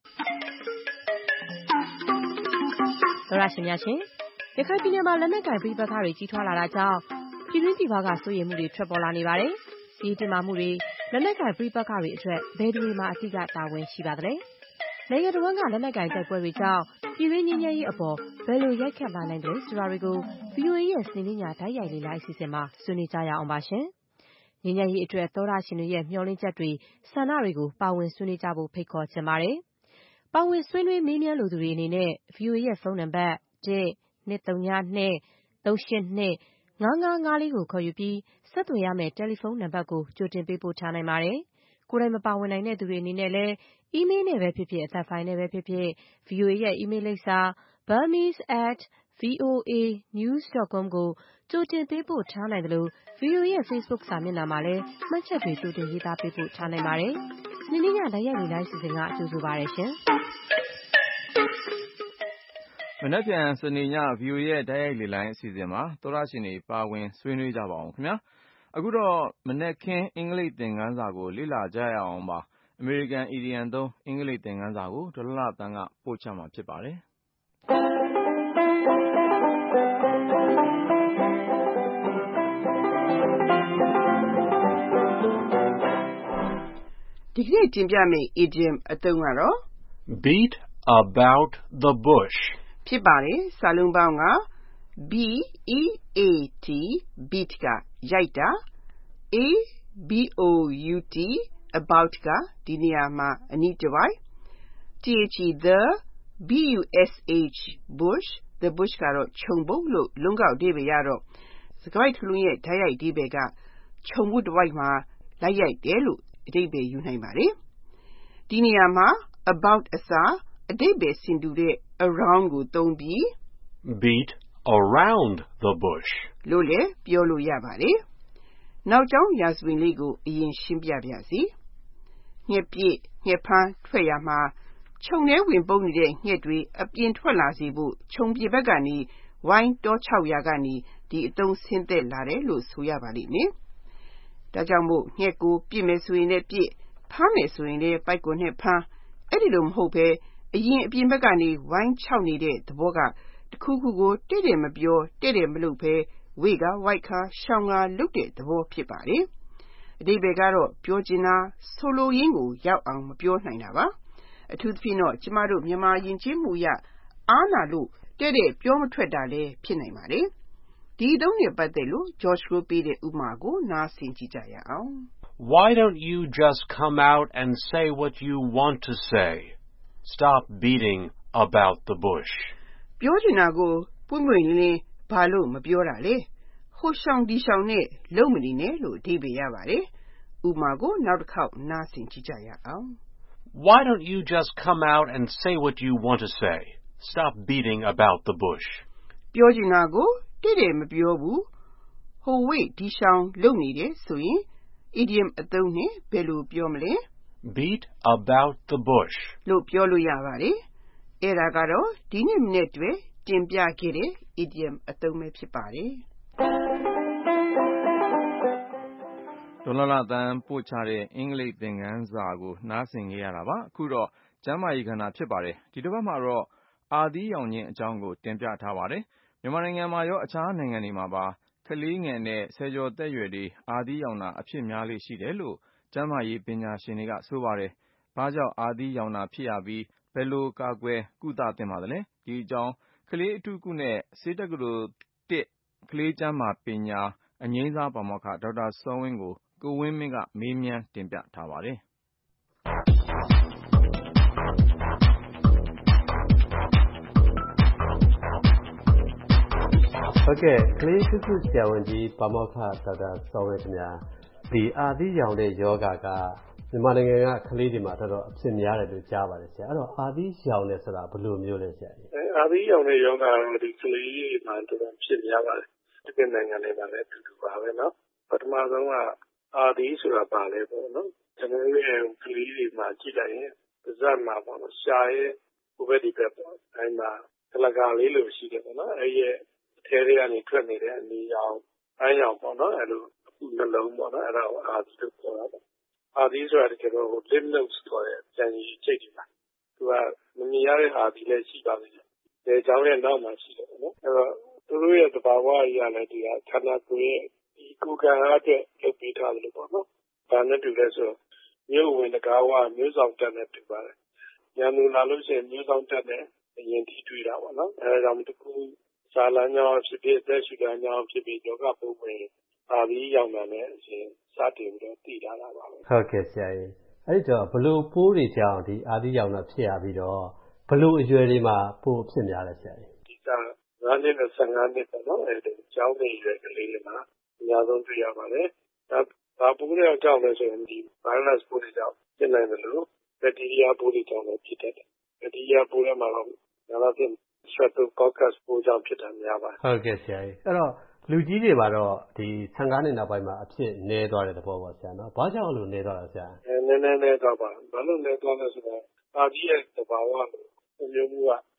။သောရရှင်များရှင်ရခိုင်ပြည်နယ်မှာလက်နက်ကိုင်ပြည်ပခါတွေကြီးထွားလာတာကြောင့်ပြည်တွင်းပြည်ပကစိုးရိမ်မှုတွေထွက်ပေါ်လာနေပါတယ်။ဒီတင်မာမှုတွေလက်နက်ကိုင်ပြည်ပခတွေအတွက်ဘယ်သူတွေမှာအတိအကျတာဝန်ရှိပါသလဲ။နိုင်ငံတော်ကလက်နက်ကိုင်တိုက်ပွဲတွေကြောင့်ပြည်တွင်းငြိမ်းချမ်းရေးအပေါ်ဘယ်လိုရိုက်ခတ်လာနိုင်တယ်ဆိုတာတွေကို VOA ရဲ့စနေနေ့ညဓာတ်ရိုက်လေ့လာအစီအစဉ်မှာဆွေးနွေးကြရအောင်ပါရှင်။ငြိမ်းချမ်းရေးအတွက်သောရရှင်တွေရဲ့မျှော်လင့်ချက်တွေဆန္ဒတွေကိုပါဝင်ဆွေးနွေးကြဖို့ဖိတ်ခေါ်ချင်ပါတယ်။ပါဝင်ဆွေးနွေးမေးမြန်းလိုသူတွေအနေနဲ့ VOA ရဲ့ဖုန်းနံပါတ် 1-202-382-5554 ကိုခေါ်ယူပြီးဆက်သွယ်ရမယ့်တယ်လီဖုန်းနံပါတ်ကိုကြိုတင်ပေးပို့ထားနိုင်ပါတယ်။ကိုယ်တိုင်မပါဝင်နိုင်တဲ့သူတွေအနေနဲ့လည်းအီးမေးလ်နဲ့ပဲဖြစ်ဖြစ်အသံဖိုင်နဲ့ပဲဖြစ်ဖြစ် VOA ရဲ့အီးမေးလ်လိပ်စာ burmese@voanews.com ကိုကြိုတင်ပေးပို့ထားနိုင်တယ်လို့ VOA ရဲ့ Facebook စာမျက်နှာမှာလည်းမှတ်ချက်တွေကြိုတင်ရေးသားပေးပို့ထားနိုင်ပါတယ်။စနေနေ့ညဓာတ်ရိုက်လေ့လာအစီအစဉ်ကအကျိုးဆိုပါရရှင်။မနက်ဖြန်စနေည VOA ရဲ့တိုက်ရိုက်လေလိုင်းအစီအစဉ်မှာသောတရှင်တွေပါဝင်ဆွေးနွေးကြပါအောင်ခင်ဗျာအခုတော့မနက်ခင်းအင်္ဂလိပ်သင်ခန်းစာကိုလေ့လာကြရအောင်ပါအမေရိကန်အီဒီယံသုံးအင်္ဂလိပ်သင်ခန်းစာကိုဒေါ်လှသန်းကပို့ချမှာဖြစ်ပါတယ်ဒီကနေ့တင်ပြမယ့် idiom အသုံးကတော့ beat about the bush ဖြစ်ပါတယ်စာလုံးပေါင်းက B-E-A-T beat ကရိုက်တာ A-B-O-U-T about ကဒီနေရာမှာအနီးတစ်ဝိုက် T-H-E the B-U-S-H bush the bush ကတော့ခြုံပုတ်လို့လုံးကောက်အဓိပ္ပာယ်ရတော့စကားပိုက်တစ်ခုလုံးရဲ့တိုက်ရိုက်အဓိပ္ပာယ်ကခြုံပုတ်တစ်ဝိုက်မှာလိုက်ရိုက်တယ်လို့အဓိပ္ပာယ်ယူနိုင်ပါတယ်ဒီနေရာမှာ about အစားအဓိပ္ပာယ်ဆင်တူတဲ့ around ကိုသုံးပြီး beat around the bush လို့လည်းပြောလို့ရပါတယ်နောက်ကြောင်းရာဇဝင်လေးကိုအရင်ရှင်းပြပါစီငှက်ပြည့်ငှက်ဖမ်းထွက်ရမှာခြုံထဲဝင်ပုန်းနေတဲ့ငှက်တွေအပြင်ထွက်လာစေဖို့ခြုံပြဘက်ကနေဝိုင်းတောချောက်ရာကနေဒီအသုံးဆင်းသက်လာတယ်လို့ဆိုရပါလိမ့်မယ်ဒါကြောင့်မို့ငှက်ကိုပြစ်မယ်ဆိုရင်လည်းပြစ်ဖမ်းမယ်ဆိုရင်လည်းပိုက်ကွန်နဲ့ဖမ်းအဲ့ဒီလိုမဟုတ်ပဲအရင်အပြင်ဘက်ကနေဝိုင်းချောက်နေတဲ့သဘောကတခုခုကိုတဲ့တယ်မပြောတဲ့တယ်မလုပ်ပဲဝေကဝိုက်ခါရှောင်းကလုပ်တဲ့သဘောဖြစ်ပါတယ်အဓိပ္ပာယ်ကတော့ပြောချင်တာဆိုလိုရင်းကိုရောက်အောင်မပြောနိုင်တာပါအထူးသဖြင့်တော့ကျမတို့မြန်မာယဉ်ကျေးမှုအရအားနာလို့တဲ့တဲ့ပြောမထွက်တာလည်းဖြစ်နိုင်ပါတယ်ဒီအသုံးနဲ့ပတ်သက်လို့ George ကိုပေးတဲ့ဥပမာကိုနားဆင်ကြည့်ကြရအောင် Why don't you just come out and say what you want to say? Stop beating about the bush. ပြောချင်တာကိုပွင့်ပွင့်လင်းလင်းဘာလို့မပြောတာလဲဟိုရှောင်းဒီရှောင်းနဲ့လုံးမနေနဲ့လို့အဓိပ္ပာယ်ရပါတယ်ဥပမာကိုနောက်တစ်ခေါက်နားဆင်ကြည့်ကြရအောင် Why don't you just come out and say what you want to say? Stop beating about the bush. ပြောချင်တာကိုတဲ့တယ်မပြောဘူးဟိုဝေ့ဒီရှောင်းလုံးနေတယ်ဆိုရင် idiom အသုံးနဲ့ဘယ်လိုပြောမလဲ Beat about the bush. လို့ပြောလို့ရပါတယ်အဲ့ဒါကတော့ဒီနေ့မနေ့တွင်တင်ပြခဲ့တဲ့ idiom အသုံးပဲဖြစ်ပါတယ်ဒေါ်လှသန်းပို့ချတဲ့အင်္ဂလိပ်သင်ခန်းစာကိုနားဆင်ကြရတာပါအခုတော့ကျမ်းမာရေးကဏ္ဍဖြစ်ပါတယ်ဒီတစ်ပတ်မှာတော့အာသီးရောင်ခြင်းအကြောင်းကိုတင်ပြထားပါတယ်မြန်မာနိုင်ငံမှာရောအခြားနိုင်ငံတွေမှာပါကလေးငယ်နဲ့ဆယ်ကျော်သက်ရွယ်တွေအာသီးရောင်တာအဖြစ်များလေးရှိတယ်လို့ကျန်းမာရေးပညာရှင်တွေကဆိုပါတယ်ဘာကြောင့်အာသီးရောင်တာဖြစ်ရပြီးဘယ်လိုကာကွယ်ကုသသင့်ပါသလဲဒီအကြောင်းကလေးအထူးကုနဲ့ဆေးတက္ကသိုလ်1ကလေးကျန်းမာပညာအငြိမ်းစားပါမောက္ခဒေါက်တာစောဝင်းကိုကိုဝင်းမင်းကမေးမြန်းတင်ပြထားပါတယ်ဟုတ်ကဲ့ကလေးစုစုဆရာဝန်ကြီးပါမောက္ခဒေါက်တာစောဝင်းခင်ဗျာဒီအာသီးရောင်တဲ့ယောဂကမြန်မာနိုင်ငံကကလေးတွေမှာတော်တော်အဖြစ်များတယ်လို့ကြားပါတယ်ဆရာအဲ့တော့အာသီးရောင်တယ်ဆိုတာဘယ်လိုမျိုးလဲဆရာအာသီးရောင်တဲ့ယောဂကတော့ဒီကလေးတွေမှာတော်တော်ဖြစ်များပါတယ်ဒီကနိုင်ငံတွေမှာလည်းအတူတူပါပဲเนาะပထမဆုံးကအာသီးဆိုတာပါလဲပေါ့နော်ကျွန်တော်တို့ရဲ့ကလေးတွေမှာကြည့်လိုက်ရင်ပါးစပ်မှာပေါ့နော်ရှားရဲ့ဟိုဘက်ဒီဘက်ပေါ့အဲဒီမှာကလကာလေးလိုရှိတယ်ပေါ့နော်အဲဒီရဲ့အထဲတွေကနေထွက်နေတဲ့အနီရောင်အမ်းရောင်ပေါ့နော်အဲလိုအခုနှလုံးပေါ့နော်အဲဒါကိုအာသီးလို့ခေါ်တာပေါ့အာသီးဆိုတာတကယ်တော့ lymph nodes ဆိုတဲ့ပြန်ရည်ချိတ်တွေပါသူကမမြင်ရတဲ့အာသီးလည်းရှိပါသေးတယ်ဒီအကြောင်းရဲ့နောက်မှာရှိတယ်ပေါ့နော်အဲတော့သူတို့ရဲ့သဘာဝအရာလည်းဒီကခန္ဓာကိုယ်ရဲ့ဒီကိုယ်ခံအားအတွက်လုပ်ပေးထားတယ်လို့ပေါ့နော်။ဘာနဲ့တူလဲဆိုမြို့ဝင်တကားဝမျိုးဆောင်တက်နဲ့တူပါတယ်။ညနေလာလို့ရှိရင်မျိုးဆောင်တက်နဲ့အရင်ထိတွေ့တာပေါ့နော်။အဲဒါကြောင့်တကူစာလမ်းကြောင်းဖြစ်ဖြစ်သက်ရှိတာကြောင့်ဖြစ်ပြီးယောဂပုံဝင်အာသီးရောင်တာနဲ့အရင်စတင်ပြီးတော့တည်ထားတာပါပဲ။ဟုတ်ကဲ့ဆရာကြီး။အဲ့တော့ဘလို့ပိုးတွေကြောင့်ဒီအာသီးရောင်တာဖြစ်ရပြီးတော့ဘလို့အရွယ်တွေမှာပိုးဖြစ်များလဲဆရာကြီး။ဒီက9နှစ်နဲ့15နှစ်ပေါ့နော်အဲဒီကျောင်းနေရွယ်ကလေးတွေမှာအများဆုံးတွေ့ရပါတယ်။ဘာပိုးတွေကြောင့်လဲဆိုရင်ဒီ virus ပိုးတွေကြောင့်ဖြစ်နိုင်တယ်လို့ဘက်တီးရီးယားပိုးတွေကြောင့်လည်းဖြစ်တတ်တယ်။ဘက်တီးရီးယားပိုးတွေမှာတော့ဒါက Streptococcus ပိုးကြောင့်ဖြစ်တာများပါတယ်။ဟုတ်ကဲ့ဆရာကြီး။အဲ့တော့လူကြီးတွေမှာတော့ဒီ15နှစ်နောက်ပိုင်းမှာအဖြစ်နည်းသွားတဲ့သဘောပေါ့ဆရာနော်။ဘာကြောင့်လို့နည်းသွားတာဆရာ။နည်းသွားပါ။ဘာလို့နည်းသွားလဲဆိုတော့အာသီးရဲ့သဘာဝလိုမျိုးမှုက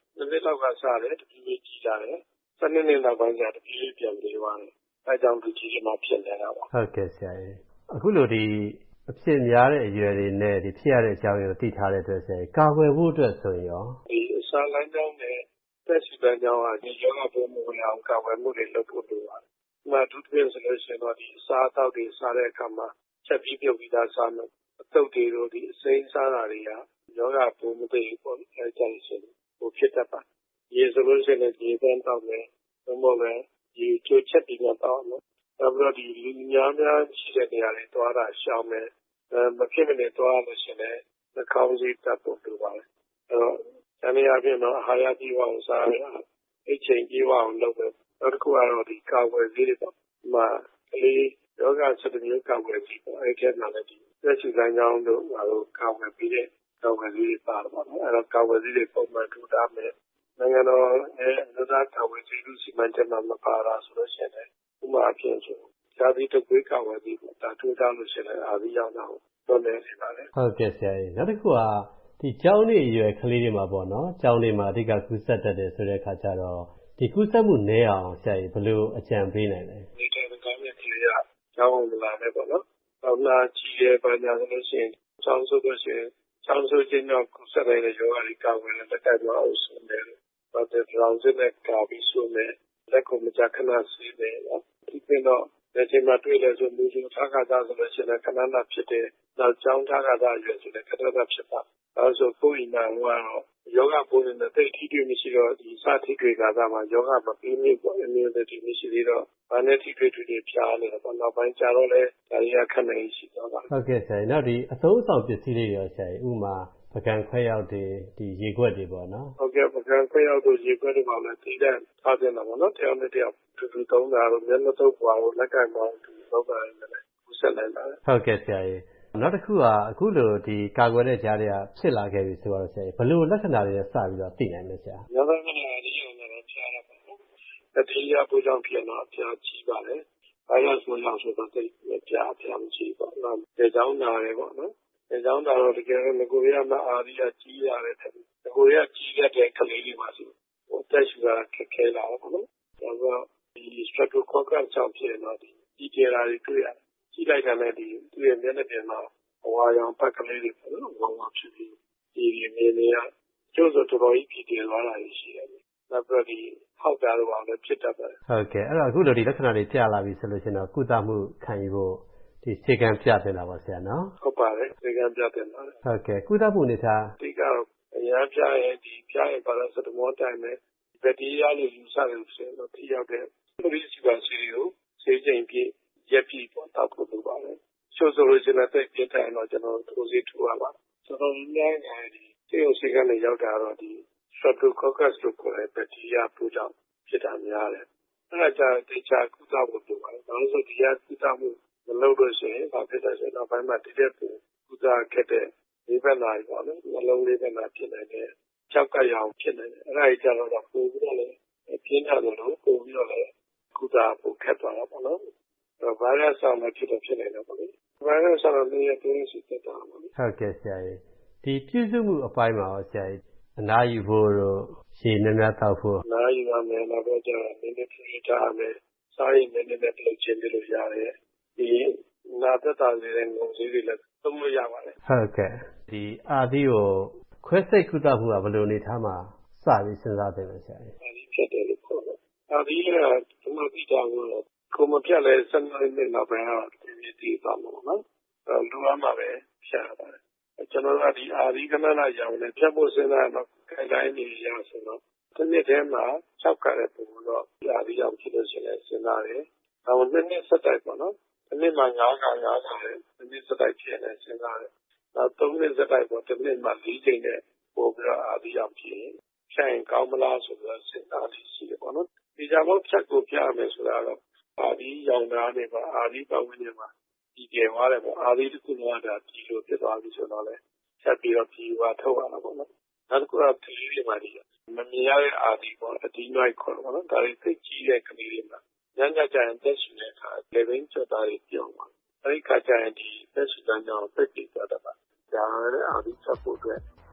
နှစ်လောက်ကစားတယ်တပြေးကြီးလာတယ်12နှစ်နောက်ပိုင်းကျတပြေးပြန်ပြေးသွားတယ်အဲကြောင့်ဒီကြီးမှဖြစ်နေတာပါဟုတ်ကဲ့ဆရာကြီးအခုလိုဒီအဖြစ်များတဲ့အရွယ်တွေနဲ့ဒီဖြစ်ရတဲ့အကြောင်းကိုသိထားတဲ့အတွက်ဆရာကြီးကာကွယ်ဖို့အတွက်ဆိုရင်ရောဒီအစာလမ်းကြောင်းနဲ့သက်ရှိပန်းကြောင်းကဒီယောဂပိုးမှုဝင်အောင်ကာကွယ်မှုတွေလုပ်ဖို့လိုပါတယ်။ဒီမှာဒုတိယဆိုလို့ရှိရင်တော့ဒီအစာအသောက်တွေစားတဲ့အခါမှာချက်ပြီးပြုတ်ပြီးသားစားမယ်။အသုတ်တွေတို့ဒီအစိမ်းစားတာတွေကယောဂပိုးမသိဘူးပေါ့။အဲကြောင့်ရှင်ဟိုဖြစ်တတ်ပါ။ရေဆိုလို့ရှိရင်ဒီပန်းတောက်မယ်။ဘုံဘောပဲဒီချိုချက်ပြီးတော့တောက်မယ်။နောက်ပြီးတော့ဒီလူများရှိတဲ့နေရာတွေတွားတာရှောင်မယ်။မဖြစ်မနေတွားလို့ရှိရင်နှာခေါင်းစည်းတပ်ဖို့လိုပါတယ်။အဲတော့တနည်းအားဖြင့်တော့အာဟာရကြီးအောင်စားရအချိန်ကြီးအောင်လုပ်မယ်နောက်တစ်ခုကတော့ဒီကာဝယ်ဆေးတွေပေါ့ဒီမှာကလေးယောဂ17မျိုးကာဝယ်ဆေးပေါ့အဲ့ဒီမှာလည်းဒီသက်ရှိလမ်းကြောင်းတို့ကာဝယ်ပြီးတဲ့ကာဝယ်ဆေးတွေပါတော့ပေါ့နော်အဲ့တော့ကာဝယ်ဆေးတွေပုံမှန်ထူထားမယ်နိုင်ငံတော်ရဲ့အမျိုးသားကာဝယ်ဆေးလူစီမံချက်မှာမပါတာဆိုလို့ရှိရင်ဥပမာအဖြစ်ဆိုဇာတိတကွေးကာဝယ်ဆေးပေါ့ဒါထူထားလို့ရှိရင်အာဒီရောက်တာတော့နေနေပါလေဟုတ်ကဲ့ဆရာကြီးနောက်တစ်ခုကဒီကျောင်းနေအရွယ်ကလေးတွေမှာပေါ့နော်ကျောင်းနေမှာအဓိကကူးစက်တတ်တယ်ဆိုတဲ့အခါကျတော့ဒီကူးစက်မှုနည်းအောင်ဆရာကြီးဘယ်လိုအကြံပေးနိုင်လဲဒီတိုင်းကောင်းတဲ့ကလေးကကျောင်းဝင်လာတယ်ပေါ့နော်။နောက်လာကြည့်ရပါညာဆိုလို့ရှိရင်ကျောင်းဆိုလို့ရှိရင်ကျောင်းဆိုခြင်းတော့ကူးစက်တဲ့ရောဂါတွေကာကွယ်တဲ့လက်ကိုက်တော့ဆုံးတယ်။ဘာတဲ့ရောင်စနဲ့ကာပြီးဆုံးတယ်လက်ကိုမကြခဏစီးတယ်နော်။ဒီပြင်တော့ဒီချိန်မှာတွေ့လဲဆိုမျိုးစုထားခါသားဆိုလို့ရှိရင်ခဏနာဖြစ်တယ်။နောက်ကျောင်းထားခါသားရွယ်ဆိုလည်းခဏနာဖြစ်တာ။အဲဆိုကိုယ်အိမ်မှာကတော့ယောဂပိုးတွေနဲ့တိတ်ထိတွေ့မရှိတော့ဒီစထိတွေ့ကာလမှာယောဂမပြီးမိပေါ့ immunity မရှိသေးတော့ဘာနဲ့ထိတွေ့တွေဖျားနေတော့နောက်ပိုင်းကျတော့လေဒါရီခဏနေရှိတော့ပါဟုတ်ကဲ့ဆရာနောက်ဒီအသုံးအဆောင်ပစ္စည်းတွေရောဆရာဥမာပကံခွဲရောက်တွေဒီရေခွက်တွေပေါ့နော်ဟုတ်ကဲ့ပကံခွဲရောက်တို့ရေခွက်တွေပါလဲတိတဲ့ထားတင်တာပေါ့နော်တယောက်နဲ့တယောက်တူတူသုံးတာတော့မျက်နှာသုံးပွားကိုလက်ကင်ပေါင်းတူလောက်တာလည်းကူးဆက်နိုင်တာဟုတ်ကဲ့ဆရာကြီးနောက်တစ်ခုကအခုလိုဒီကာကွယ်တဲ့ကြားတွေကဖြစ်လာခဲ့ပြီဆိုတော့ဆရာဘယ်လိုလက္ခဏာတွေနဲ့စပြီးတော့သိနိုင်လဲဆရာ။နောက်ပိုင်းမှာဒီလိုမျိုးဖျားရပါဘူး။တတိယပူကြောင့်ဖြစ်တော့ဖျားကြီးပါလေ။ဘာလို့ဆိုတော့ဆိုတော့တိတ်ဖျားမကြီးပါဘူး။ဒေကြောင်းနာတယ်ပေါ့နော်။ဒေကြောင်းနာတော့တကယ်လို့ကိုရီးယားမှာအာရီကကြီးရတယ်တဲ့။ကိုရီးယားကြီးတဲ့ကလေးလေးပါဆိုဟိုတက်ရှူတာခဲလာတော့ပေါ့နော်။ဒါကဒီ streptococcus ကြောင့်ဖြစ်တော့ဒီကျေရာတွေတွေ့ရတယ်။ကြီးလိုက်တာနဲ့ဒီသူ့ရဲ့မျက်နှာပြင်မှာဘဝရောင်ပတ်ကလေးတွေပေါ့နော်။ဝါဖြစ်ပြီးဒီနေနေရကျိုးဆိုတော်တော်ကြီးပြည်သွားတာရှိတယ်။နောက်ပြီးဒီဟောက်တာတော့လည်းဖြစ်တတ်ပါတယ်။ဟုတ်ကဲ့အဲ့တော့အခုလိုဒီလက္ခဏာတွေပြလာပြီဆိုလို့ရှိရင်တော့ကုသမှုခံယူဖို့ဒီစေကံပြတင်တာပါဆရာနော်။ဟုတ်ပါတယ်စေကံပြတင်ပါတယ်။ဟုတ်ကဲ့ကုသမှုအနေထားဒီကတော့အများပြရင်ဒီပြရင်ပါလားစတမောတိုင်းနဲ့ဘက်တီးရီးယားလို့ယူဆတယ်ဆိုတော့ထိရောက်တဲ့ပရိစီပါစီကိုစေချိန်ပြည့်ရက်ပြည့်ပေါ်တောက်ဖို့လိုပါတယ်။ချို့ဆိုလို့ရှိရင်တိတ်ပြတိုင်းတော့ကျွန်တော်တို့စီထူရပါဆိုတော့အများကြီးဒီစေကနေရောက်တာတော့ဒီ streptococcus လို့ခေါ်တဲ့ဘက်တီးရီးယားပိုးကြောင့်ဖြစ်တာများတယ်။အဲဒါကြောင့်တေချာကုသဖို့လိုပါတယ်။ဒါလို့ဆိုဒီကကုသမှုမလုပ်လို့ရှိရင်ဘာဖြစ်လဲဆိုတော့ဘယ်မှာတည်တဲ့ကုသခဲ့တဲ့လေးဘက်နာပေါ့နော်။နှလုံးလေးဘက်နာဖြစ်နေတယ်။ကြောက်ကရောင်ဖြစ်နေတယ်။အဲဒါကြီးကျတော့ပိုပြီးတော့လည်းပြင်းထန်တယ်လို့ပိုပြီးတော့လည်းကုသဖို့ခက်သွားတာပေါ့နော်။ဗိုင်းရပ်စ်ဆောင်လည်းဖြစ်နေတယ်ပေါ့လေ။ဗိုင်းရပ်စ်ဆောင်လည်းရတဲ့ရှိတတ်တာပေါ့လေ။ဟုတ်ကဲ့ဆရာကြီးဒီပြုစုမှုအပိုင်းမှာရောဆရာကြီးအနားယူဖို့တော့ရှည်များများတောက်ဖို့အနားယူရမယ်နောက်တော့ကျတော့နည်းနည်းထိထားရမယ်စားရင်နည်းနည်းပြုတ်ချင်းပြလို့ရတယ်ဒီနာသက်တာလေးတဲ့ငုံစည်းတွေလည်းသုံးလို့ရပါတယ်ဟုတ်ကဲ့ဒီအာသီကိုခွဲစိတ်ကုသမှုကဘယ်လိုအနေထားမှာစပြီးစဉ်းစားတယ်လဲဆရာကြီးအာသီဖြစ်တယ်လို့ခေါ်တယ်အာသီကဒီမှာပြီးတာကိုကိုမပြတ်လဲစနေနေ့နောက်ပိုင်းတော့ဒီတည်သွားမှာပေါ့နော်လူအမှာပဲဖြတ်ရပါတယ်ကျွန်တော်ကဒီအာရီကနနာရောင်နဲ့ဖြတ်ဖို့စဉ်းစားတော့ခိုင်တိုင်းနေရဆိုတော့ဒီနေ့တည်းမှာ၆ခါတဲ့ပုံတော့အာရီရောင်ဖြစ်လို့ရှိရင်စဉ်းစားတယ်။နောက်နှစ်ဆက်တိုက်ပေါ့နော်။ဒီနေ့မှာ9ခါတယ်။ဒီနေ့ဆက်တိုက်ဖြစ်နေစဉ်းစားတယ်။နောက်3နှစ်ဆက်တိုက်ပေါ့ဒီနေ့မှာ4ချိန်နဲ့ပို့ပြီးတော့အာရီရောင်ဖြစ်ရင်ဖြတ်ရင်ကောင်းမလားဆိုတော့စဉ်းစားပြီးရှိတယ်ပေါ့နော်။ဒီကြောင့်ဖြတ်ကိုပြရမယ်ဆိုတာတော့အာရီရောင်သားတွေပါအာရီပတ်ဝန်းကျင်မှာဒီကျေသွားတယ်ပေါ့အာရီတစ်ခုလုံးကဒါဒီလိုဖြစ်သွားပြီဆိုတော့လေဆက်ပြီးတော့ပြီးသွားထုတ်ရတာပေါ့နော်နောက်တစ်ခုကကလေးတွေမှာဒီမမြင်ရတဲ့အာဒီပေါ့အဒီနိုက်ခေါ်တော့နော်ဒါတွေသိကြီးတဲ့ကလေးတွေမှာညညကြရင်တက်ရှင်တဲ့အခါလေဘင်းချက်သားတွေပြောင်းသွားအဲဒီခါကျရင်ဒီတက်ရှင်တဲ့ကြောင့်သိပြီးသွားတာပါဒါလည်းအာဒီချက်ဖို့အတွက်ခ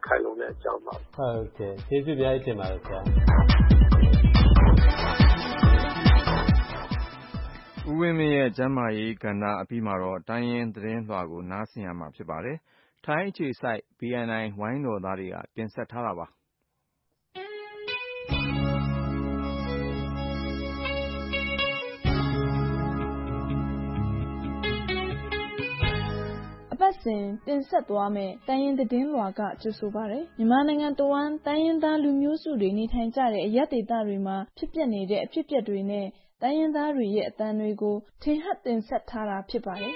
ခိုင်လုံတဲ့အကြောင်းပါဟုတ်ကဲ့ကျေးဇူးအများကြီးတင်ပါတယ်ဆရာဦးဝင်းမင်းရဲ့ကျမ်းမာရေးကဏ္ဍအပြီးမှာတော့တိုင်းရင်းသတင်းလွှာကိုနားဆင်ရမှာဖြစ်ပါတယ်။ထိုင်းအခြေစိုက် BNI ဝိုင်းတော်သားတွေကတင်ဆက်ထားတာပါ။အပတ်စဉ်တင်ဆက်သွားမယ့်တိုင်းရင်းသတင်းလွှာကကြိုဆိုပါရယ်မြန်မာနိုင်ငံတဝန်းတိုင်းရင်းသားလူမျိုးစုတွေနေထိုင်ကြတဲ့အရပ်ဒေသတွေမှာဖြစ်ပျက်နေတဲ့အဖြစ်အပျက်တွေနဲ့တိုင်းရင်းသားတွေရဲ့အသံတွေကိုထင်ဟပ်တင်ဆက်ထားတာဖြစ်ပါတယ်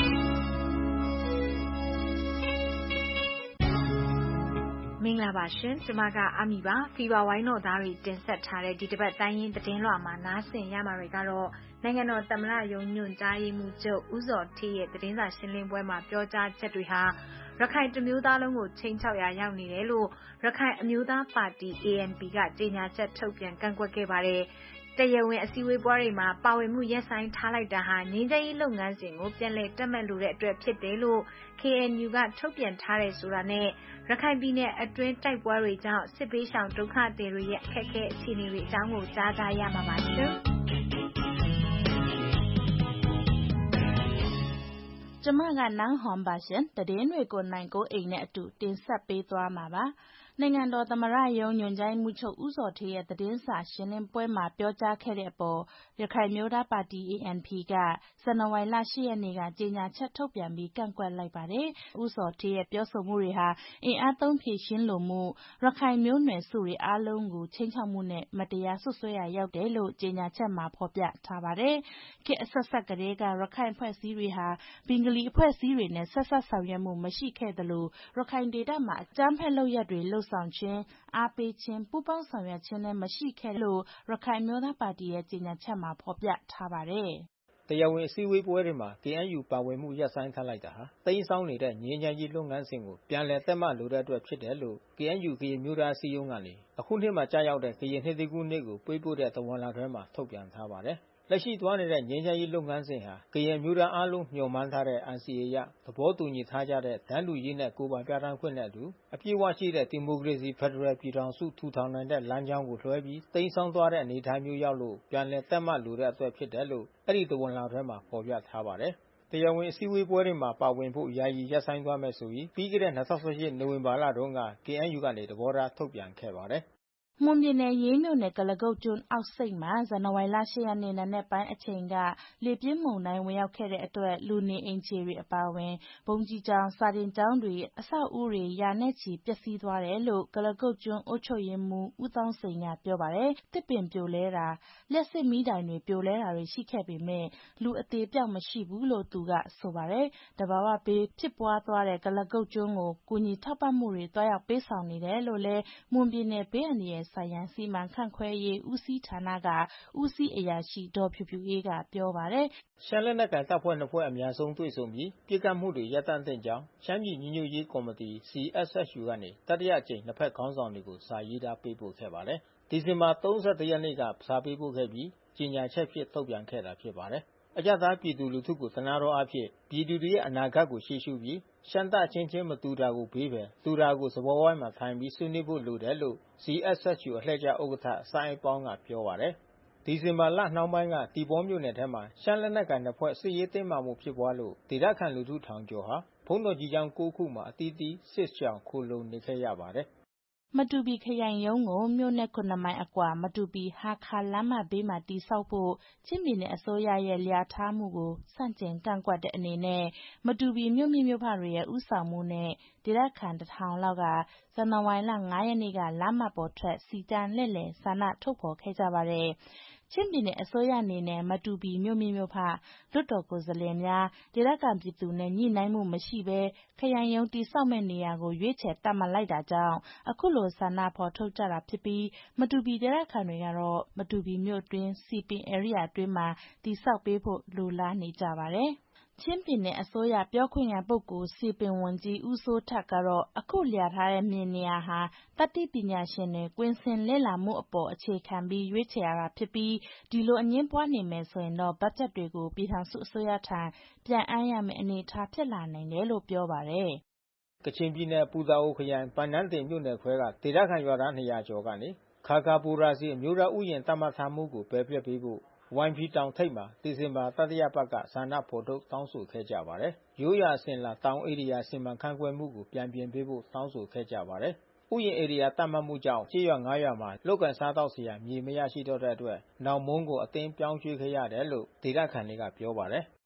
မင်္ဂလာပါရှင်ကျမကအမီပါဖီဘာဝိုင်းတော်သားတွေတင်ဆက်ထားတဲ့ဒီတစ်ပတ်တိုင်းရင်းသတင်းလွှာမှာနားဆင်ရမှာတွေကတော့နိုင်ငံတော်သမ္မတရုံးညွှန်ကြားရေးမှူးချုပ်ဦးဇော်ဌေးရဲ့သတင်းစာရှင်းလင်းပွဲမှာပြောကြားချက်တွေဟာရခိုင်တမျိုးသားလုံးကိုချိန်ချောက်ရာရောက်နေတယ်လို့ရခိုင်အမျိုးသားပါတီ ANP ကကြေညာချက်ထုတ်ပြန်ကန့်ကွက်ခဲ့ပါတယ်တရားဝင်အစည်းအဝေးပွဲတွေမှာပါဝင်မှုရပ်ဆိုင်းထားလိုက်တာဟာငြိမ်းချမ်းရေးလုပ်ငန်းစဉ်ကိုပြန်လည်တက်မှတ်လိုတဲ့အတွက်ဖြစ်တယ်လို့ KNU ကထုတ်ပြန်ထားတယ်ဆိုတာနဲ့ရခိုင်ပြည်နယ်အတွင်းတိုက်ပွဲတွေကြောင့်စစ်ပေးရှောင်ဒုက္ခသည်တွေရဲ့အခက်အခဲအခြေအနေတွေအကြောင်းကိုကြားကြရမှာပါရှင်။ကျမကနန်းဟွန်ပါရှင်သတင်းတွေကိုနိုင်ကိုအိမ်နဲ့အတူတင်ဆက်ပေးသွားမှာပါ။နိုင်ငံတော်သမ္မတရုံးညွှန်ကြားရေးမှူးချုပ်ဦးဇော်ဌေးရဲ့သတင်းစာရှင်းလင်းပွဲမှာပြောကြားခဲ့တဲ့အပေါ်ရခိုင်မျိုးသားပါတီ ANP ကဇန်နဝါရီလ 8 ရက်နေ့ကကြေညာချက်ထုတ်ပြန်ပြီးကန့်ကွက်လိုက်ပါတယ်။ဦးဇော်ဌေးရဲ့ပြောဆိုမှုတွေဟာအင်အားသုံးဖြေရှင်းလိုမှုရခိုင်မျိုးနွယ်စုတွေအားလုံးကိုချိန်ချောက်မှုနဲ့မတရားဆွဆွဲရာရောက်တယ်လို့ကြေညာချက်မှာဖော်ပြထားပါတယ်။ခေတ်အဆက်ဆက်ကတည်းကရခိုင်အဖွဲ့အစည်းတွေဟာဘင်္ဂလီအဖွဲ့အစည်းတွေနဲ့ဆက်ဆက်ဆောင်ရွက်မှုမရှိခဲ့သလိုရခိုင်ဒေသမှာအကြမ်းဖက်လုပ်ရပ်တွေလှုပ်ဆောင်ခြင်းအားပေးခြင်းပူးပေါင်းဆောင်ရွက်ခြင်းလည်းမရှိခဲ့လို့ရခိုင်မျိုးသားပါတီရဲ့ကြေညာချက်မှာဖော်ပြထားပါတယ်။တရားဝင်အစည်းအဝေးပွဲတွေမှာ KNU ပါဝင်မှုရပ်ဆိုင်းထားလိုက်တာဟာတိမ်းစောင်းနေတဲ့ငြိမ်းချမ်းရေးလုပ်ငန်းစဉ်ကိုပြန်လည်တက်မှတ်လိုတဲ့အတွက်ဖြစ်တယ်လို့ KNU ကရင်မျိုးသားအစည်းအရုံးကနေအခုနှစ်မှာကြာရောက်တဲ့ကရင်နှစ်သစ်ကူးနေ့ကိုပေးပို့တဲ့သဝဏ်လွှာထဲမှာထုတ်ပြန်ထားပါတယ်။လက်ရှိသွားနေတဲ့ငြိမ်းချမ်းရေးလုပ်ငန်းစဉ်ဟာကရင်မျိုးသားအားလုံးမျှော်မှန်းထားတဲ့ NCA ရသဘောတူညီထားကြတဲ့တန်းတူရေးနဲ့ကိုယ်ပိုင်ပြဋ္ဌာန်းခွင့်နဲ့အတူအပြည့်အဝရှိတဲ့ဒီမိုကရေစီဖက်ဒရယ်ပြည်ထောင်စုထူထောင်နိုင်တဲ့လမ်းကြောင်းကိုလွှဲပြီးတိမ်းစောင်းသွားတဲ့အနေအထားမျိုးရောက်လို့ပြန်လည်တက်မှတ်လိုတဲ့အတွက်ဖြစ်တယ်လို့အဲ့ဒီသဝဏ်လွှာထဲမှာဖော်ပြထားပါတယ်။တရားဝင်အစည်းအဝေးပွဲတွေမှာပါဝင်ဖို့ယာယီရပ်ဆိုင်းသွားမယ်ဆိုပြီးပြီးခဲ့တဲ့2018နိုဝင်ဘာလတုန်းက KNU ကနေသဘောထားထုတ်ပြန်ခဲ့ပါတယ်။မွန်ပြည်နယ်ရေးမြို့နယ်ကလကုတ်ကျွန်းအောက်စိတ်မှာဇန်နဝါရီလ 8 ရက်နေ့နံနက်ပိုင်းအချိန်ကလေပြင်းမုန်တိုင်းဝင်ရောက်ခဲ့တဲ့အတွက်လူနေအိမ်ခြေတွေအပါအဝင်ဘုံကြီးကျောင်းစာတင်ကျောင်းတွေအဆောက်အဦတွေရာနဲ့ချီပျက်စီးသွားတယ်လို့ကလကုတ်ကျွန်းအုပ်ချုပ်ရေးမှူးဦးသောင်းစိန်ကပြောပါတယ်။တစ်ပင်ပြိုလဲတာလျှပ်စစ်မီးတိုင်တွေပြိုလဲတာတွေရှိခဲ့ပေမဲ့လူအသေးပြောက်မရှိဘူးလို့သူကဆိုပါတယ်။တဘာဝဘေးဖြစ်ပွားသွားတဲ့ကလကုတ်ကျွန်းကိုကူညီထောက်ပံ့မှုတွေတွားရောက်ပေးဆောင်နေတယ်လို့လည်းမွန်ပြည်နယ်ဘေးအန္တရာယ်ဆိုင်ရာစီမံခန့်ခွဲရေးဦးစီးဌာနကဦးစီးအရာရှိဒေါ်ဖြူဖြူအေးကပြောပါတယ်။ရှမ်းလက်နက်ကိုင်တပ်ဖွဲ့နှစ်ဖွဲ့အများဆုံးတွေ့ဆုံပြီးပြည်ကမှုတွေရပ်တန့်သင့်ကြောင်းရှမ်းပြည်ညီညွတ်ရေးကော်မတီ CSSU ကနေတတိယအကြိမ်နှစ်ဖက်ခေါင်းဆောင်တွေကိုစာရေးသားပေးပို့ခဲ့ပါတယ်။ဒီဇင်ဘာ 31 ရက်နေ့ကစာပေးပို့ခဲ့ပြီးကြေညာချက်ဖြစ်ထုတ်ပြန်ခဲ့တာဖြစ်ပါတယ်။အကြသားပြည်သူလူထုကိုသနာတော်အဖြစ်ပြည်သူတွေရဲ့အနာဂတ်ကိုရှေ့ရှုပြီးရှမ်းတချင်းချင်းမတူတာကိုဘေးပဲတူတာကိုစပေါ်ဝိုင်းမှာထိုင်ပြီးဆွေးနွေးဖို့လိုတယ်လို့ CSSU အလှည့်ကျဥက္ကဋ္ဌစိုင်းပေါင်းကပြောပါတယ်။ဒီဇင်ဘာလနှောင်းပိုင်းကတီဘောမြို့နယ်ထဲမှာရှမ်းလက်နက်ကိုင်နှစ်ဖွဲ့စစ်ရေးတင်းမာမှုဖြစ်ပွားလို့ဒေသခံလူထုထောင်ကျော်ဟာဘုံတော်ကြီးကျောင်း9ခုမှာအသီးသီးစစ်ရှောင်ခိုလုံနေခဲ့ရပါတယ်။မတူပီခရိုင်ရုံးကိုမြို့နဲ့9မိုင်အကွာမတူပီဟာခါလမ်းမဘေးမှာတည်ဆောက်ဖို့ချင်းပြည်နယ်အစိုးရရဲ့လျာထားမှုကိုစန့်ကျင်ကန့်ကွက်တဲ့အနေနဲ့မတူပီမြို့မိမြို့ဖတွေရဲ့ဥဆောင်မှုနဲ့ဒေသခံ1000လောက်ကဇန်နဝါရီလ 5 ရက်နေ့ကလမ်းမပေါ်ထွက်စီတန်းလှည့်လည်ဆန္ဒထုတ်ဖော်ခဲ့ကြပါတယ်။ချင်းပြည်နယ်အစိုးရအနေနဲ့မတူပီမြို့မိမြို့ဖလွတ်တော်ကိုယ်စားလှယ်များဒေသခံပြည်သူနဲ့ညှိနှိုင်းမှုမရှိဘဲခရိုင်ရုံးတည်ဆောက်မဲ့နေရာကိုရွေးချယ်တတ်မှတ်လိုက်တာကြောင့်အခုလိုဆန္ဒဖော်ထုတ်ကြတာဖြစ်ပြီးမတူပီဒေသခံတွေကတော့မတူပီမြို့တွင်းစီပင်ဧရိယာအတွင်းမှာတည်ဆောက်ပေးဖို့လိုလားနေကြပါတယ်။ချင်းပြည်နယ်အစိုးရပြောခွင့်ရပုဂ္ဂိုလ်စီပင်ဝန်ကြီးဦးစိုးထက်ကတော့အခုလျာထားတဲ့မြေနေရာဟာတတိပညာရှင်တွေကွင်းဆင်းလေ့လာမှုအပေါ်အခြေခံပြီးရွေးချယ်ရတာဖြစ်ပြီးဒီလိုအငင်းပွားနေမယ်ဆိုရင်တော့ဘတ်ဂျက်တွေကိုပြည်ထောင်စုအစိုးရထံပြန်အမ်းရမယ့်အနေအထားဖြစ်လာနိုင်တယ်လို့ပြောပါတယ်။ကချင်ပြည်နယ်ပူတာအိုခရိုင်ပန်နန်းတင်မြို့နယ်ခွဲကဒေသခံရွာသား200ကျော်ကနေခါခါပူရာစီအမျိုးသားဥယျာဉ်သတ်မှတ်ထားမှုကိုပယ်ဖျက်ပေးဖို့ဝိုင်ဖီတောင်ထိပ်မှာဒီဇင်ဘာတတိယပတ်ကဆန္ဒဖော်ထုတ်တောင်းဆိုခဲ့ကြပါတယ်။ရိုးရာအစဉ်လာတောင်ဧရိယာစီမံခန့်ခွဲမှုကိုပြန်ပြင်ပေးဖို့တောင်းဆိုခဲ့ကြပါတယ်။ဥယျာဉ်ဧရိယာသတ်မှတ်မှုကြောင့်ကျေးရွာ9ရွာမှာလောက်ကန်စားတောက်စရာမြေမရရှိတော့တဲ့အတွက်နောင်မုန်းကိုအတင်းပြောင်းရွှေ့ခဲ့ရတယ်လို့ဒေသခံတွေကပြောပါတယ်။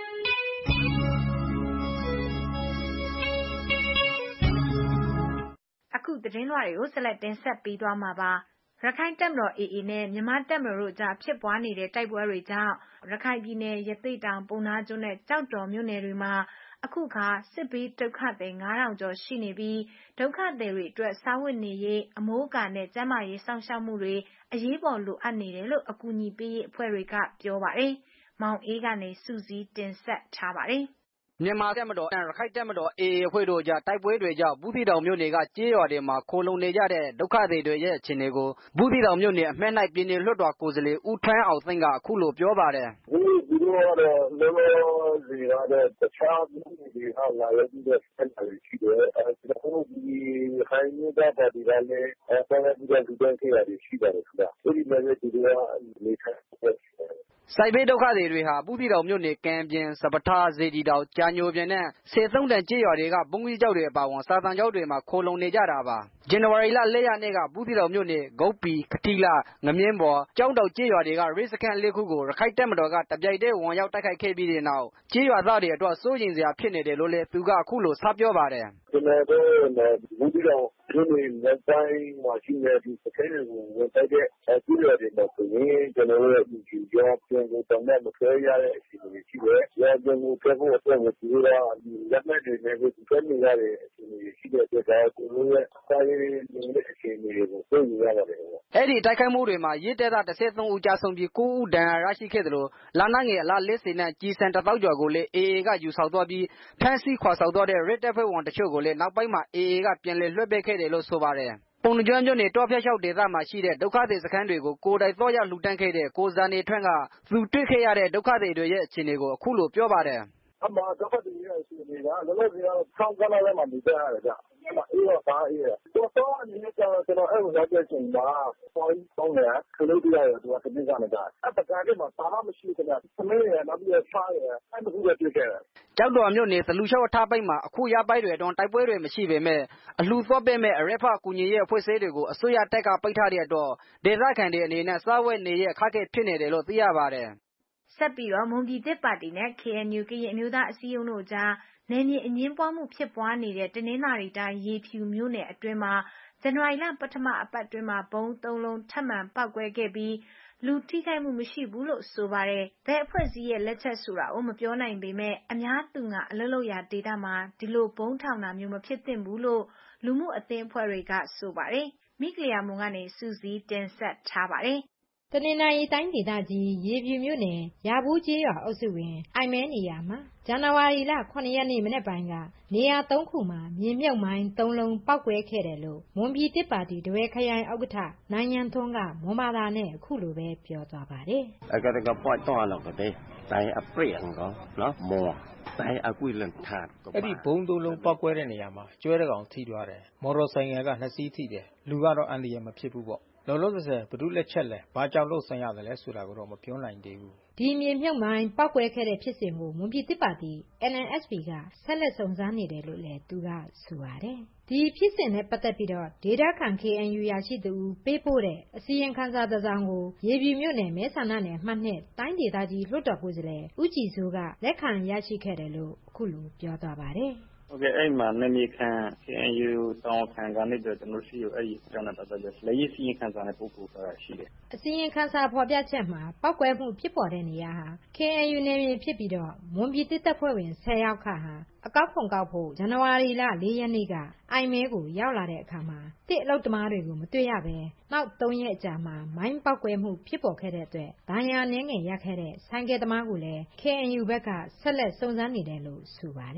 အခုသတင်းလွှာတွေကိုဆက်လက်တင်ဆက်ပေးသွားမှာပါ။ရခိုင်တပ်မတော် AA နဲ့မြန်မာတပ်မတော်တို့ကြားဖြစ်ပွားနေတဲ့တိုက်ပွဲတွေကြောင့်ရခိုင်ပြည်နယ်ရသေ့တောင်ပုဏ္ဏားကျွန်းနဲ့ကျောက်တော်မြို့နယ်တွေမှာအခုခါစစ်ဘေးဒုက္ခသည်9000ကျော်ရှိနေပြီးဒုက္ခသည်တွေအတွက်စားဝတ်နေရေးအမိုးအကာနဲ့ကျန်းမာရေးစောင့်ရှောက်မှုတွေအရေးပေါ်လိုအပ်နေတယ်လို့အကူအညီပေးရေးအဖွဲ့တွေကပြောပါတယ်။မောင်အေးကနေစူးစီးတင်ဆက်ထားပါတယ်။မြန်မာတပ်မတော်နဲ့ရခိုင်တပ်မတော် AA အဖွဲ့တို့ကြားတိုက်ပွဲတွေကြောင့်ဘူးသီးတောင်မြို့နယ်ကကျေးရွာတွေမှာခိုလုံနေကြတဲ့ဒုက္ခသည်တွေရဲ့အခြေအနေကိုဘူးသီးတောင်မြို့နယ်အမှတ်၌ပြည်နယ်လွှတ်တော်ကိုယ်စားလှယ်ဦးထွန်းအောင်သိန်းကအခုလိုပြောပါတယ်။ဒီလိုတော့လောလောဆယ်ကတော့တခြားမြို့နယ်တွေကလာရောက်ပြီးတော့ဆက်လာရှိတယ်။ကျွန်တော်တို့ဒီခိုင်မြို့သားပါတီကလည်းဆက်လက်ပြီးတော့လူတန်းခဲ့ရတယ်ရှိပါတယ်ခင်ဗျ။ဒီမှာလည်းဒီလိုနေထိုင်စိုက်ဘေးဒုက္ခသည်တွေဟာဘူးသီးတောင်မြို့နယ်ကံပြင်စပထားစေတီတောင်ကြာညိုပြင်နဲ့စေသုံးတန်ကျေးရွာတွေကဘုံကြီးကျောက်တွေအပါအဝင်စာသင်ကျောင်းတွေမှာခိုလုံနေကြတာပါဇန်နဝါရီလ4ရက်နေ့ကဘူးသီးတောင်မြို့နယ်ဂုတ်ပီခတိလငမြင်းပေါ်ကျောင်းတောင်ကျေးရွာတွေကရိစခန်း၄ခုကိုရခိုင်တပ်မတော်ကတပြိုင်တည်းဝင်ရောက်တိုက်ခိုက်ခဲ့ပြီးတဲ့နောက်ကျေးရွာသားတွေအတွက်စိုးရိမ်စရာဖြစ်နေတယ်လို့လည်းသူကအခုလိုဆက်ပြောပါတယ်ကျွန်တော်တို့ဘူးသီးတောင်မြို့နယ်လက်တိုင်းမှာရှိတဲ့ဒီစခန်းတွေကိုဝင်တိုက်တဲ့ကျေးရွာတွေမှာဆိုရင်ကျွန်တော်တို့ဒီကြောပြန်ကိုတောင်းတဲ့မဆွဲရတဲ့အခြေအနေရှိတယ်။ရာပြန်ကိုပြဖို့အတွက်ကိုဒီကလက်မဲ့တွေနဲ့ဒီကနေ့ရတဲ့အခြေအနေရှိတဲ့အတွက်ကိုလိုရဲ့စာရေးနေတဲ့အခြေအနေတွေကိုသိရပါတယ်။အဲ့ဒီတိုက်ခိုက်မှုတွေမှာရဲတပ်သား13ဦးကြာဆုံးပြီး9ဦးဒဏ်ရာရရှိခဲ့တယ်လို့လာနငယ်အလား40နဲ့ကြီးစံ1000ကျော်ကိုလည်း AA ကယူဆောင်သွားပြီးဖမ်းဆီးခွာဆောင်သွားတဲ့ရစ်တပ်ဖွဲ့ဝင်တချို့ကိုလည်းနောက်ပိုင်းမှာ AA ကပြန်လည်လွှဲပေးခဲ့တယ်လို့ဆိုပါတယ်။ပုဏ္ဏားကျွန်းမြို့နယ်တောဖျက်လျှောက်ဒေသမှာရှိတဲ့ဒုက္ခသည်စခန်းတွေကိုကိုယ်တိုင်သွားရောက်လှူဒန်းခဲ့တဲ့ကိုဇာနေထွန်းကသူတွေ့ခဲ့ရတဲ့ဒုက္ခသည်တွေရဲ့အခြေအနေကိုအခုလိုပြောပါတယ်။အမှဒုက္ခသည်ရဲ့အခြေအနေကလောလောဆယ်ကတော့ဆောင်းကားလည်းမှနေကြရတယ်ဗျ။အမှအေးတော့ပါအေးတယ်။တော့အနေနဲ့ကျွန်တော်အဲ့လိုရောက်တဲ့အချိန်မှာပေါ်ကြီးပေါင်းတယ်ခလုတ်ပြရတယ်သူကတပိကနေကြ။အဲ့ပကံထဲမှာဘာမှမရှိဘူးခင်ဗျ။သမင်းရနောက်ပြီးဖားရအဲ့တစ်ခုပဲတွေ့ခဲ့တယ်။ကျောက်တော်မြို့နယ်သလူလျှောက်ထားပိတ်မှာအခုရပိုင်းတွေအတွင်းတိုက်ပွဲတွေမရှိပေမဲ့အလှသွားပေးမဲ့အရက်ဖကူညီရေးအဖွဲ့အစည်းတွေကိုအစိုးရတပ်ကပိတ်ထားတဲ့အတွက်ဒေသခံတွေအနေနဲ့စားဝတ်နေရေးအခက်အခဲဖြစ်နေတယ်လို့သိရပါတယ်။ဆက်ပြီးတော့မွန်ပြည်သစ်ပါတီနဲ့ KNU ကရင်အမျိုးသားအစည်းအရုံးတို့ကြားနယ်မြေအငင်းပွားမှုဖြစ်ပွားနေတဲ့တနင်္သာရီတိုင်းရေဖြူမြို့နယ်အတွင်းမှာဇန်နဝါရီလပထမအပတ်အတွင်းမှာဘုံ3လုံးထပ်မံပောက်ကွဲခဲ့ပြီးလူထိခိုက်မှုမရှိဘူးလို့ဆိုပါတယ်။ဘယ်အဖွဲ့အစည်းရဲ့လက်ချက်ဆိုတာကိုမပြောနိုင်ပေမဲ့အများသူငါအလုပ်လုပ်ရာဒေသမှာဒီလိုဘုံထောင်တာမျိုးမဖြစ်သင့်ဘူးလို့လူမှုအသင်းအဖွဲ့တွေကဆိုပါတယ်။မိကလျာမုံကနေစူးစီးတင်ဆက်ထားပါတယ်။တနင်္သာရီတိုင်းဒေသကြီးရေဖြူမြို့နယ်ရာဘူးကျေးရွာအုပ်စုဝင်အိုင်မဲနေရာမှာဇန်နဝါရီလ9ရက်နေ့မနေ့ပိုင်းကနေရာ3ခုမှာမြေမြုပ်မိုင်း3လုံးပောက်ကွဲခဲ့တယ်လို့မွန်ပြည်သစ်ပါတီတဝဲခရိုင်ဥက္ကဋ္ဌနိုင်ရန်ထွန်းကမွန်ဘာသာနဲ့အခုလိုပဲပြောသွားပါတယ်။အကတကပွိုက်တော့လောက်တဲ့တိုင်အပရိယံကောနော်မောတိုင်အကွေလန်ထတ်အဲ့ဒီဘုံ3လုံးပောက်ကွဲတဲ့နေရာမှာကျွဲတကောင်ထိသွားတယ်မော်တော်ဆိုင်ငယ်က2စီးထိတယ်လူကတော့အန္တရာယ်မဖြစ်ဘူးပေါ့လောလောဆယ်ဘဒုလက်ချက်လဲဘာကြောင့်လို့ဆင်ရတယ်လဲဆိုတာကိုတော့မပြောနိုင်သေးဘူးဒီမြေမြုပ်မိုင်းပောက်ကွဲခဲ့တဲ့ဖြစ်စဉ်ကိုမွန်ပြည်သစ်ပါတီ NNSP ကဆက်လက်စုံစမ်းနေတယ်လို့လည်းသူကဆိုပါတယ်ဒီဖြစ်စဉ်နဲ့ပတ်သက်ပြီးတော့ဒေတာခန် KNU ရရှိသူပေးပို့တဲ့အစီရင်ခံစာတစ်စောင်ကိုရေပြည်မြို့နယ်မဲဆန္ဒနယ်မှတ်နှစ်တိုင်းဒေသကြီးလွှတ်တော်ကိုယ်စားလှယ်ဦးကြည်စိုးကလက်ခံရရှိခဲ့တယ်လို့အခုလိုပြောသွားပါတယ်ဟုတ်ကဲ့အဲ့မှာနမီခန် KNU တောင်းခံကနေတော့ကျွန်တော်ရှိရအဲ့ဒီကျောင်းနဲ့ပတ်သက်လို့လက်ရည်စီရင်ခံစာနဲ့ပုဂ္ဂိုလ်ဆိုတာရှိတယ်အစီရင်ခံစာဖော်ပြချက်မှာပောက်ကွဲမှုဖြစ်ပေါ်တဲ့နေရာဟာ KNU နယ်မြေဖြစ်ပြီးတော့မွန်ပြည်သစ်တပ်ဖွဲ့ဝင်10ယောက်ခန့်ဟာအကောက်ဖုံကောက်ဖို့ဇန်နဝါရီလ4ရက်နေ့ကအိုင်မဲကိုရောက်လာတဲ့အခါမှာတစ်အလုပ်သမားတွေကိုမတွေ့ရပဲနောက်3ရက်အကြာမှာမိုင်းပောက်ကွဲမှုဖြစ်ပေါ်ခဲ့တဲ့အတွက်ဒဏ်ရာနှင်းငယ်ရခဲ့တဲ့ဆိုင်ကယ်သမားကိုလည်း KNU ဘက်ကဆက်လက်စုံစမ်းနေတယ်လို့ဆိုပါတယ်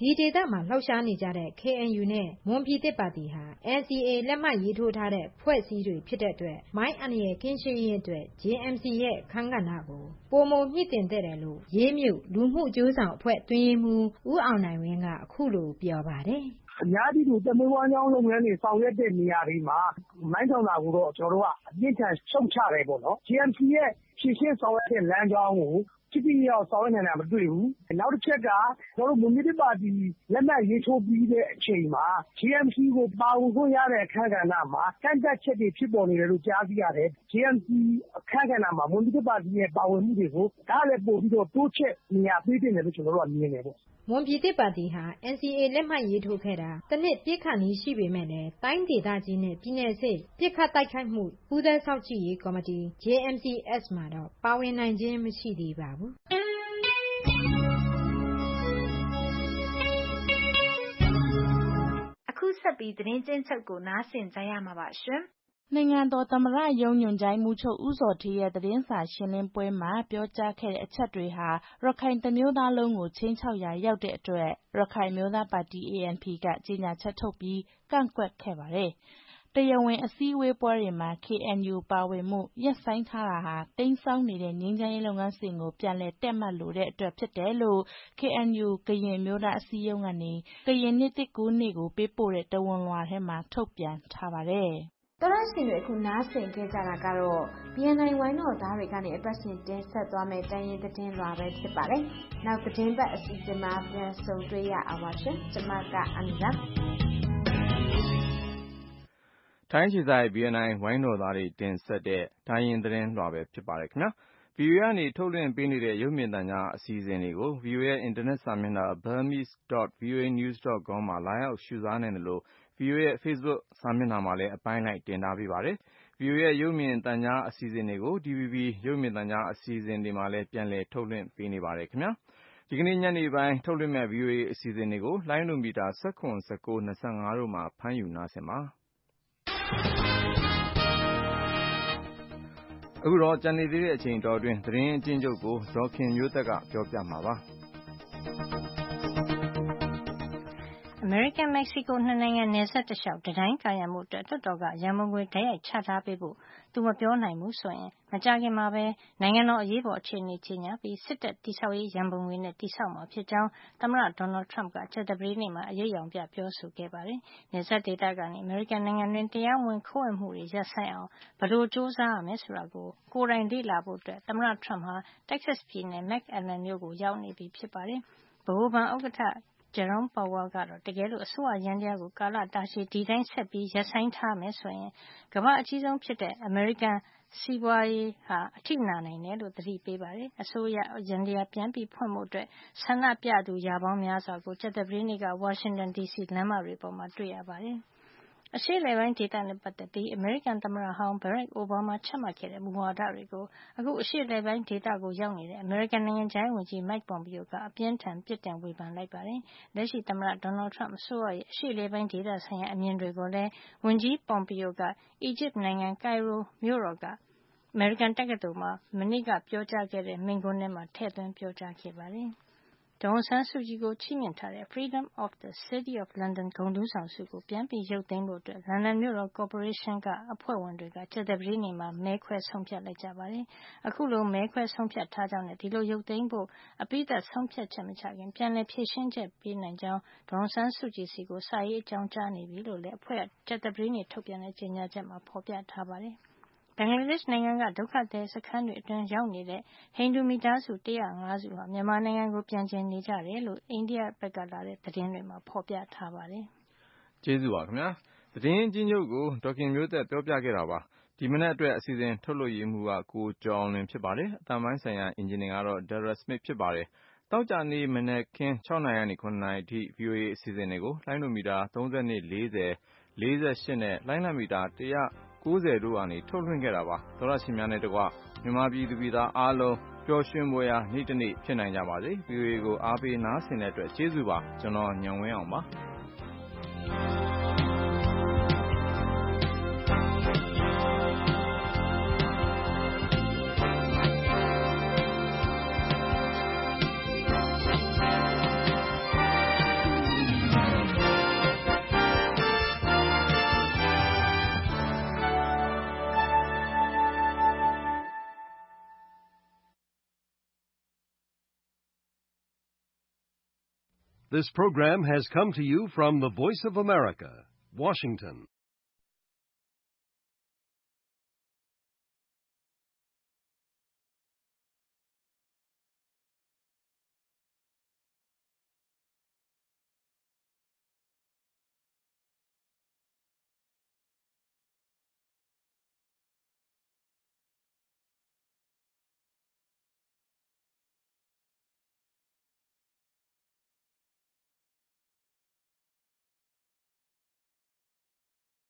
ဒီဒေသမှာလှောက်ရှားနေကြတဲ့ KNU နဲ့မွန်ပြည်သစ်ပါတီဟာ NCA လက်မှတ်ရေးထိုးထားတဲ့ဖွဲ့စည်းတွေဖြစ်တဲ့အတွက်မိုင်းအန္တရာယ်ကင်းရှင်းရေးအတွက် JMC ရဲ့အခန်းကဏ္ဍကိုပိုမိုမြင့်တင်တဲ့တယ်လို့ရေးမြုပ်လူမှုအကျိုးဆောင်အဖွဲ့အတွင်းရေးမှူးဦးအောင်နိုင်ဝင်းကအခုလိုပြောပါတယ်အများကြီးဒီတမွေးဝမ်းကြောင်းလုပ်ငန်းတွေဆောင်ရွက်တဲ့နေရာတွေမှာမိုင်းထောင်တာကိုတော့ကျွန်တော်တို့ကအပြင်းထန်ရှုံချတယ်ပေါ့နော် GMC ရဲ့ဖြည့်ရှင်းဆောင်ရွက်တဲ့လမ်းကြောင်းကိုဖြစ်ရောက်ဆောင်ရွက်နေတာမတွေ့ဘူးနောက်တစ်ချက်ကကျွန်တော်တို့မွန်ပြည်သစ်ပါတီလက်မှတ်ရေးထိုးပြီးတဲ့အချိန်မှာ GMC ကိုပါဝင်ခွင့်ရတဲ့အခန်းကဏ္ဍမှာကန့်သက်ချက်တွေဖြစ်ပေါ်နေတယ်လို့ကြားသိရတယ် GMC အခန်းကဏ္ဍမှာမွန်ပြည်သစ်ပါတီရဲ့ပါဝင်မှုတွေကိုဒါလည်းပို့ပြီးတော့တိုးချက်နေရာပေးတင်တယ်လို့ကျွန်တော်တို့ကမြင်တယ်ပေါ့မွန်ပြည်သစ်ပါတီဟာ NCA လက်မှတ်ရေးထိုးခဲ့တာတစ်နှစ်ပြည့်ခန့်นี้ရှိပေမဲ့လည်းတိုင်းဒေသကြီးနဲ့ပြည်နယ်စစ်ပြစ်ခတ်တိုက်ခိုက်မှုပူးတွဲဆောက်ကြည့်ရေးကော်မတီ JMCS မှာတော့ပါဝင်နိုင်ခြင်းမရှိသေးပါဘူးအခုဆက်ပြီးသတင်းကျဉ်းချုပ်ကိုနားဆင်ကြရမှာပါရှင်နိုင်ငံတော်သမ္မတရုံးညွှန်ကြားမှုချုပ်ဦးဇော်ဌေးရဲ့သတင်းစာရှင်းလင်းပွဲမှာပြောကြားခဲ့တဲ့အချက်တွေဟာရခိုင်တမျိုးသားလုံးကိုချင်းချောက်ရာရောက်တဲ့အတွက်ရခိုင်မျိုးသားပါတီ ANP ကကြေညာချက်ထုတ်ပြီးကန့်ကွက်ခဲ့ပါတယ်။တရားဝင်အစည်းအဝေးပွဲတွေမှာ KNU ပါဝင်မှုရပ်ဆိုင်းထားတာဟာတိမ်းစောင်းနေတဲ့ငြိမ်းချမ်းရေးလုပ်ငန်းစဉ်ကိုပြန်လည်တက်မှတ်လိုတဲ့အတွက်ဖြစ်တယ်လို့ KNU ကရင်မျိုးသားအစည်းအရုံးကနေကရင်နှစ်သစ်ကူးနေ့ကိုပေးပို့တဲ့တဝန်လွှာထဲမှာထုတ်ပြန်ထားပါတယ်။တော်ရရှင်တွေအခုနားဆင်ခဲ့ကြတာကတော့ BNI ဝိုင်းတော်သားတွေကနေအပတ်စဉ်တင်ဆက်သွားမယ့်တိုင်းရင်းသတင်းလွှာပဲဖြစ်ပါတယ်။နောက်သတင်းပတ်အစီအစဉ်မှာပြန်ဆုံတွေ့ရအောင်ပါရှင်။ကျွန်မကအန်နာထိုင်းခြေဆိုင် BNI ဝိုင်းတော်သားတွေတင်ဆက်တဲ့တိုင်းရင်းသတင်းလွှာပဲဖြစ်ပါတယ်ခင်ဗျာ။ VOA ကနေထုတ်လွှင့်ပေးနေတဲ့ရုပ်မြင်သံကြားအစီအစဉ်တွေကို VOA ရဲ့အင်တာနက်စာမျက်နှာ burmese.voanews.com မှာလာရောက်ရှုစားနိုင်တယ်လို့VOA ရဲ့ Facebook စာမျက်နှာမှာလည်းအပိုင်းလိုက်တင်ထားပေးပါတယ်။ VOA ရဲ့ရုပ်မြင်သံကြားအစီအစဉ်တွေကို DVB ရုပ်မြင်သံကြားအစီအစဉ်တွေမှာလည်းပြန်လည်ထုတ်လွှင့်ပေးနေပါတယ်ခင်ဗျာ။ဒီကနေ့ညနေပိုင်းထုတ်လွှင့်မဲ့ VOA အစီအစဉ်တွေကိုလိုင်းဒိုမီတာ19 19 25တို့မှာဖမ်းယူနားဆင်ပါ။အခုတော့ကြံနေသေးတဲ့အချိန်တော်အတွင်းသတင်းအကျဉ်းချုပ်ကိုဒေါ်ခင်မျိုးသက်ကပြောပြမှာပါ။အမေရိကန်-မက္ကဆီကိုနှစ်နိုင်ငံနယ်စပ်တလျှောက်တံတိုင်းကာရံမှုအတွက်လွှတ်တော်ကရန်ပုံငွေတိုက်ရိုက်ချထားပေးဖို့သူမပြောနိုင်ဘူးဆိုရင်မကြာခင်မှာပဲနိုင်ငံတော်အရေးပေါ်အခြေအနေကြေညာပြီးစစ်တပ်တည်ဆောက်ရေးရန်ပုံငွေနဲ့တည်ဆောက်မှာဖြစ်ကြောင်းသမ္မတဒေါ်နယ်ထရမ့်ကကြာသပတေးနေ့မှာအရိပ်အယောင်ပြပြောဆိုခဲ့ပါတယ်။နယ်စပ်ဒေသကနေအမေရိကန်နိုင်ငံတွင်တရားဝင်ခိုးဝင်မှုတွေရပ်ဆိုင်းအောင်ဘယ်လိုစ조사ရမယ်ဆိုတာကိုကိုယ်တိုင်လေ့လာဖို့သမ္မတထရမ့်ဟာတက္ကဆက်စ်ပြည်နယ် McAllen မြို့ကိုရောက်နေပြီဖြစ်ပါတယ်။ဗဟိုဘဏ်ဥက္ကဋ္ဌJerome Powell ကတော့တကယ်လို့အစိုးရယန္တရားကိုကာလတာရှည်ဒီတိုင်းဆက်ပြီးရပ်ဆိုင်းထားမယ်ဆိုရင်ကမ္ဘာအကြီးဆုံးဖြစ်တဲ့အမေရိကန်စီးပွားရေးဟာအထိနာနိုင်တယ်လို့သတိပေးပါတယ်။အစိုးရယန္တရားပြန်ပြီးဖွင့်ဖို့ဆန္ဒပြသူရာပေါင်းများစွာကိုကြာသပတေးနေ့ကဝါရှင်တန် DC လမ်းမတွေပေါ်မှာတွေ့ရပါတယ်။အရှေ့အလယ်ပိုင်းဒေသနဲ့ပတ်သက်ပြီးအမေရိကန်သမ္မတဟောင်း Barack Obama ချမှတ်ခဲ့တဲ့မူဝါဒတွေကိုအခုအရှေ့အလယ်ပိုင်းဒေသကိုရောက်နေတဲ့အမေရိကန်နိုင်ငံခြားရေးဝန်ကြီး Mike Pompeo ကအပြင်းထန်ပြစ်တင်ဝေဖန်လိုက်ပါတယ်။လက်ရှိသမ္မတ Donald Trump အစိုးရရဲ့အရှေ့အလယ်ပိုင်းဒေသဆိုင်ရာအမြင်တွေကိုလည်းဝန်ကြီး Pompeo ကအီဂျစ်နိုင်ငံကိုင်ရိုမြို့တော်ကအမေရိကန်တက္ကသိုလ်မှာမနေ့ကပြောကြားခဲ့တဲ့မိန့်ခွန်းထဲမှာထည့်သွင်းပြောကြားခဲ့ပါတယ်။ဒေါ်အောင်ဆန်းစုကြည်ကိုချီးမြှင့်ထားတဲ့ Freedom of the City of London ဂုဏ်ထူးဆောင်ဆုကိုပြန်ပြီးရုပ်သိမ်းဖို့လန်ဒန်မြို့တော်ကော်ပိုရေးရှင်းကအဖွဲ့ဝင်တွေကကြာသပတေးနေ့မှာမဲခွဲဆုံးဖြတ်လိုက်ကြပါတယ်။အခုလိုမဲခွဲဆုံးဖြတ်ထားကြောင်းနဲ့ဒီလိုရုပ်သိမ်းဖို့အပြီးသတ်ဆုံးဖြတ်ချက်မချခင်ပြန်လည်ဖြေရှင်းချက်ပေးနိုင်ကြောင်းဒေါ်အောင်ဆန်းစုကြည်စီကိုစာရေးအကြောင်းကြားနေပြီလို့လည်းအဖွဲ့ကကြာသပတေးနေ့ထုတ်ပြန်တဲ့ကြေညာချက်မှာဖော်ပြထားပါတယ်။ဘင်္ဂလားဒေ့ရှ်နိုင်ငံကဒုက္ခသည်စခန်းတွေအတွင်းရောက်နေတဲ့ဟိန္ဒူမိသားစု105စုဟာမြန်မာနိုင်ငံကိုပြန်ချင်နေကြတယ်လို့အိန္ဒိယဘက်ကလာတဲ့သတင်းတွေမှာဖော်ပြထားပါတယ်။ကျေးဇူးပါခင်ဗျာ။သတင်းအကျဉ်းချုပ်ကိုဒေါ်ခင်မျိုးသက်ပြောပြခဲ့တာပါ။ဒီမနက်အတွက်အစီအစဉ်ထုတ်လွှင့်ရေးမှူးကကိုကျော်အောင်လွင်ဖြစ်ပါတယ်။အသံပိုင်းဆိုင်ရာအင်ဂျင်နီယာကတော့ Dara Smith ဖြစ်ပါတယ်။တောက်ကြနေ့မနက်ခင်း6နာရီကနေ9နာရီအထိ VOA အစီအစဉ်တွေကိုလိုင်းဒိုမီတာ32 40 48နဲ့လိုင်းလံမီတာ190တို့ကနေထုတ်လွှင့်ခဲ့တာပါ။သောရရှင်များနဲ့တကွမြန်မာပြည်သူပြည်သားအားလုံးပျော်ရွှင်ပွဲရာနေ့တစ်နေ့ဖြစ်နိုင်ကြပါစေ။ VOA ကိုအားပေးနားဆင်တဲ့အတွက်ကျေးဇူးပါ။ကျွန်တော်ညောင်ဝင်းအောင်ပါ။ This program has come to you from the Voice of America, Washington.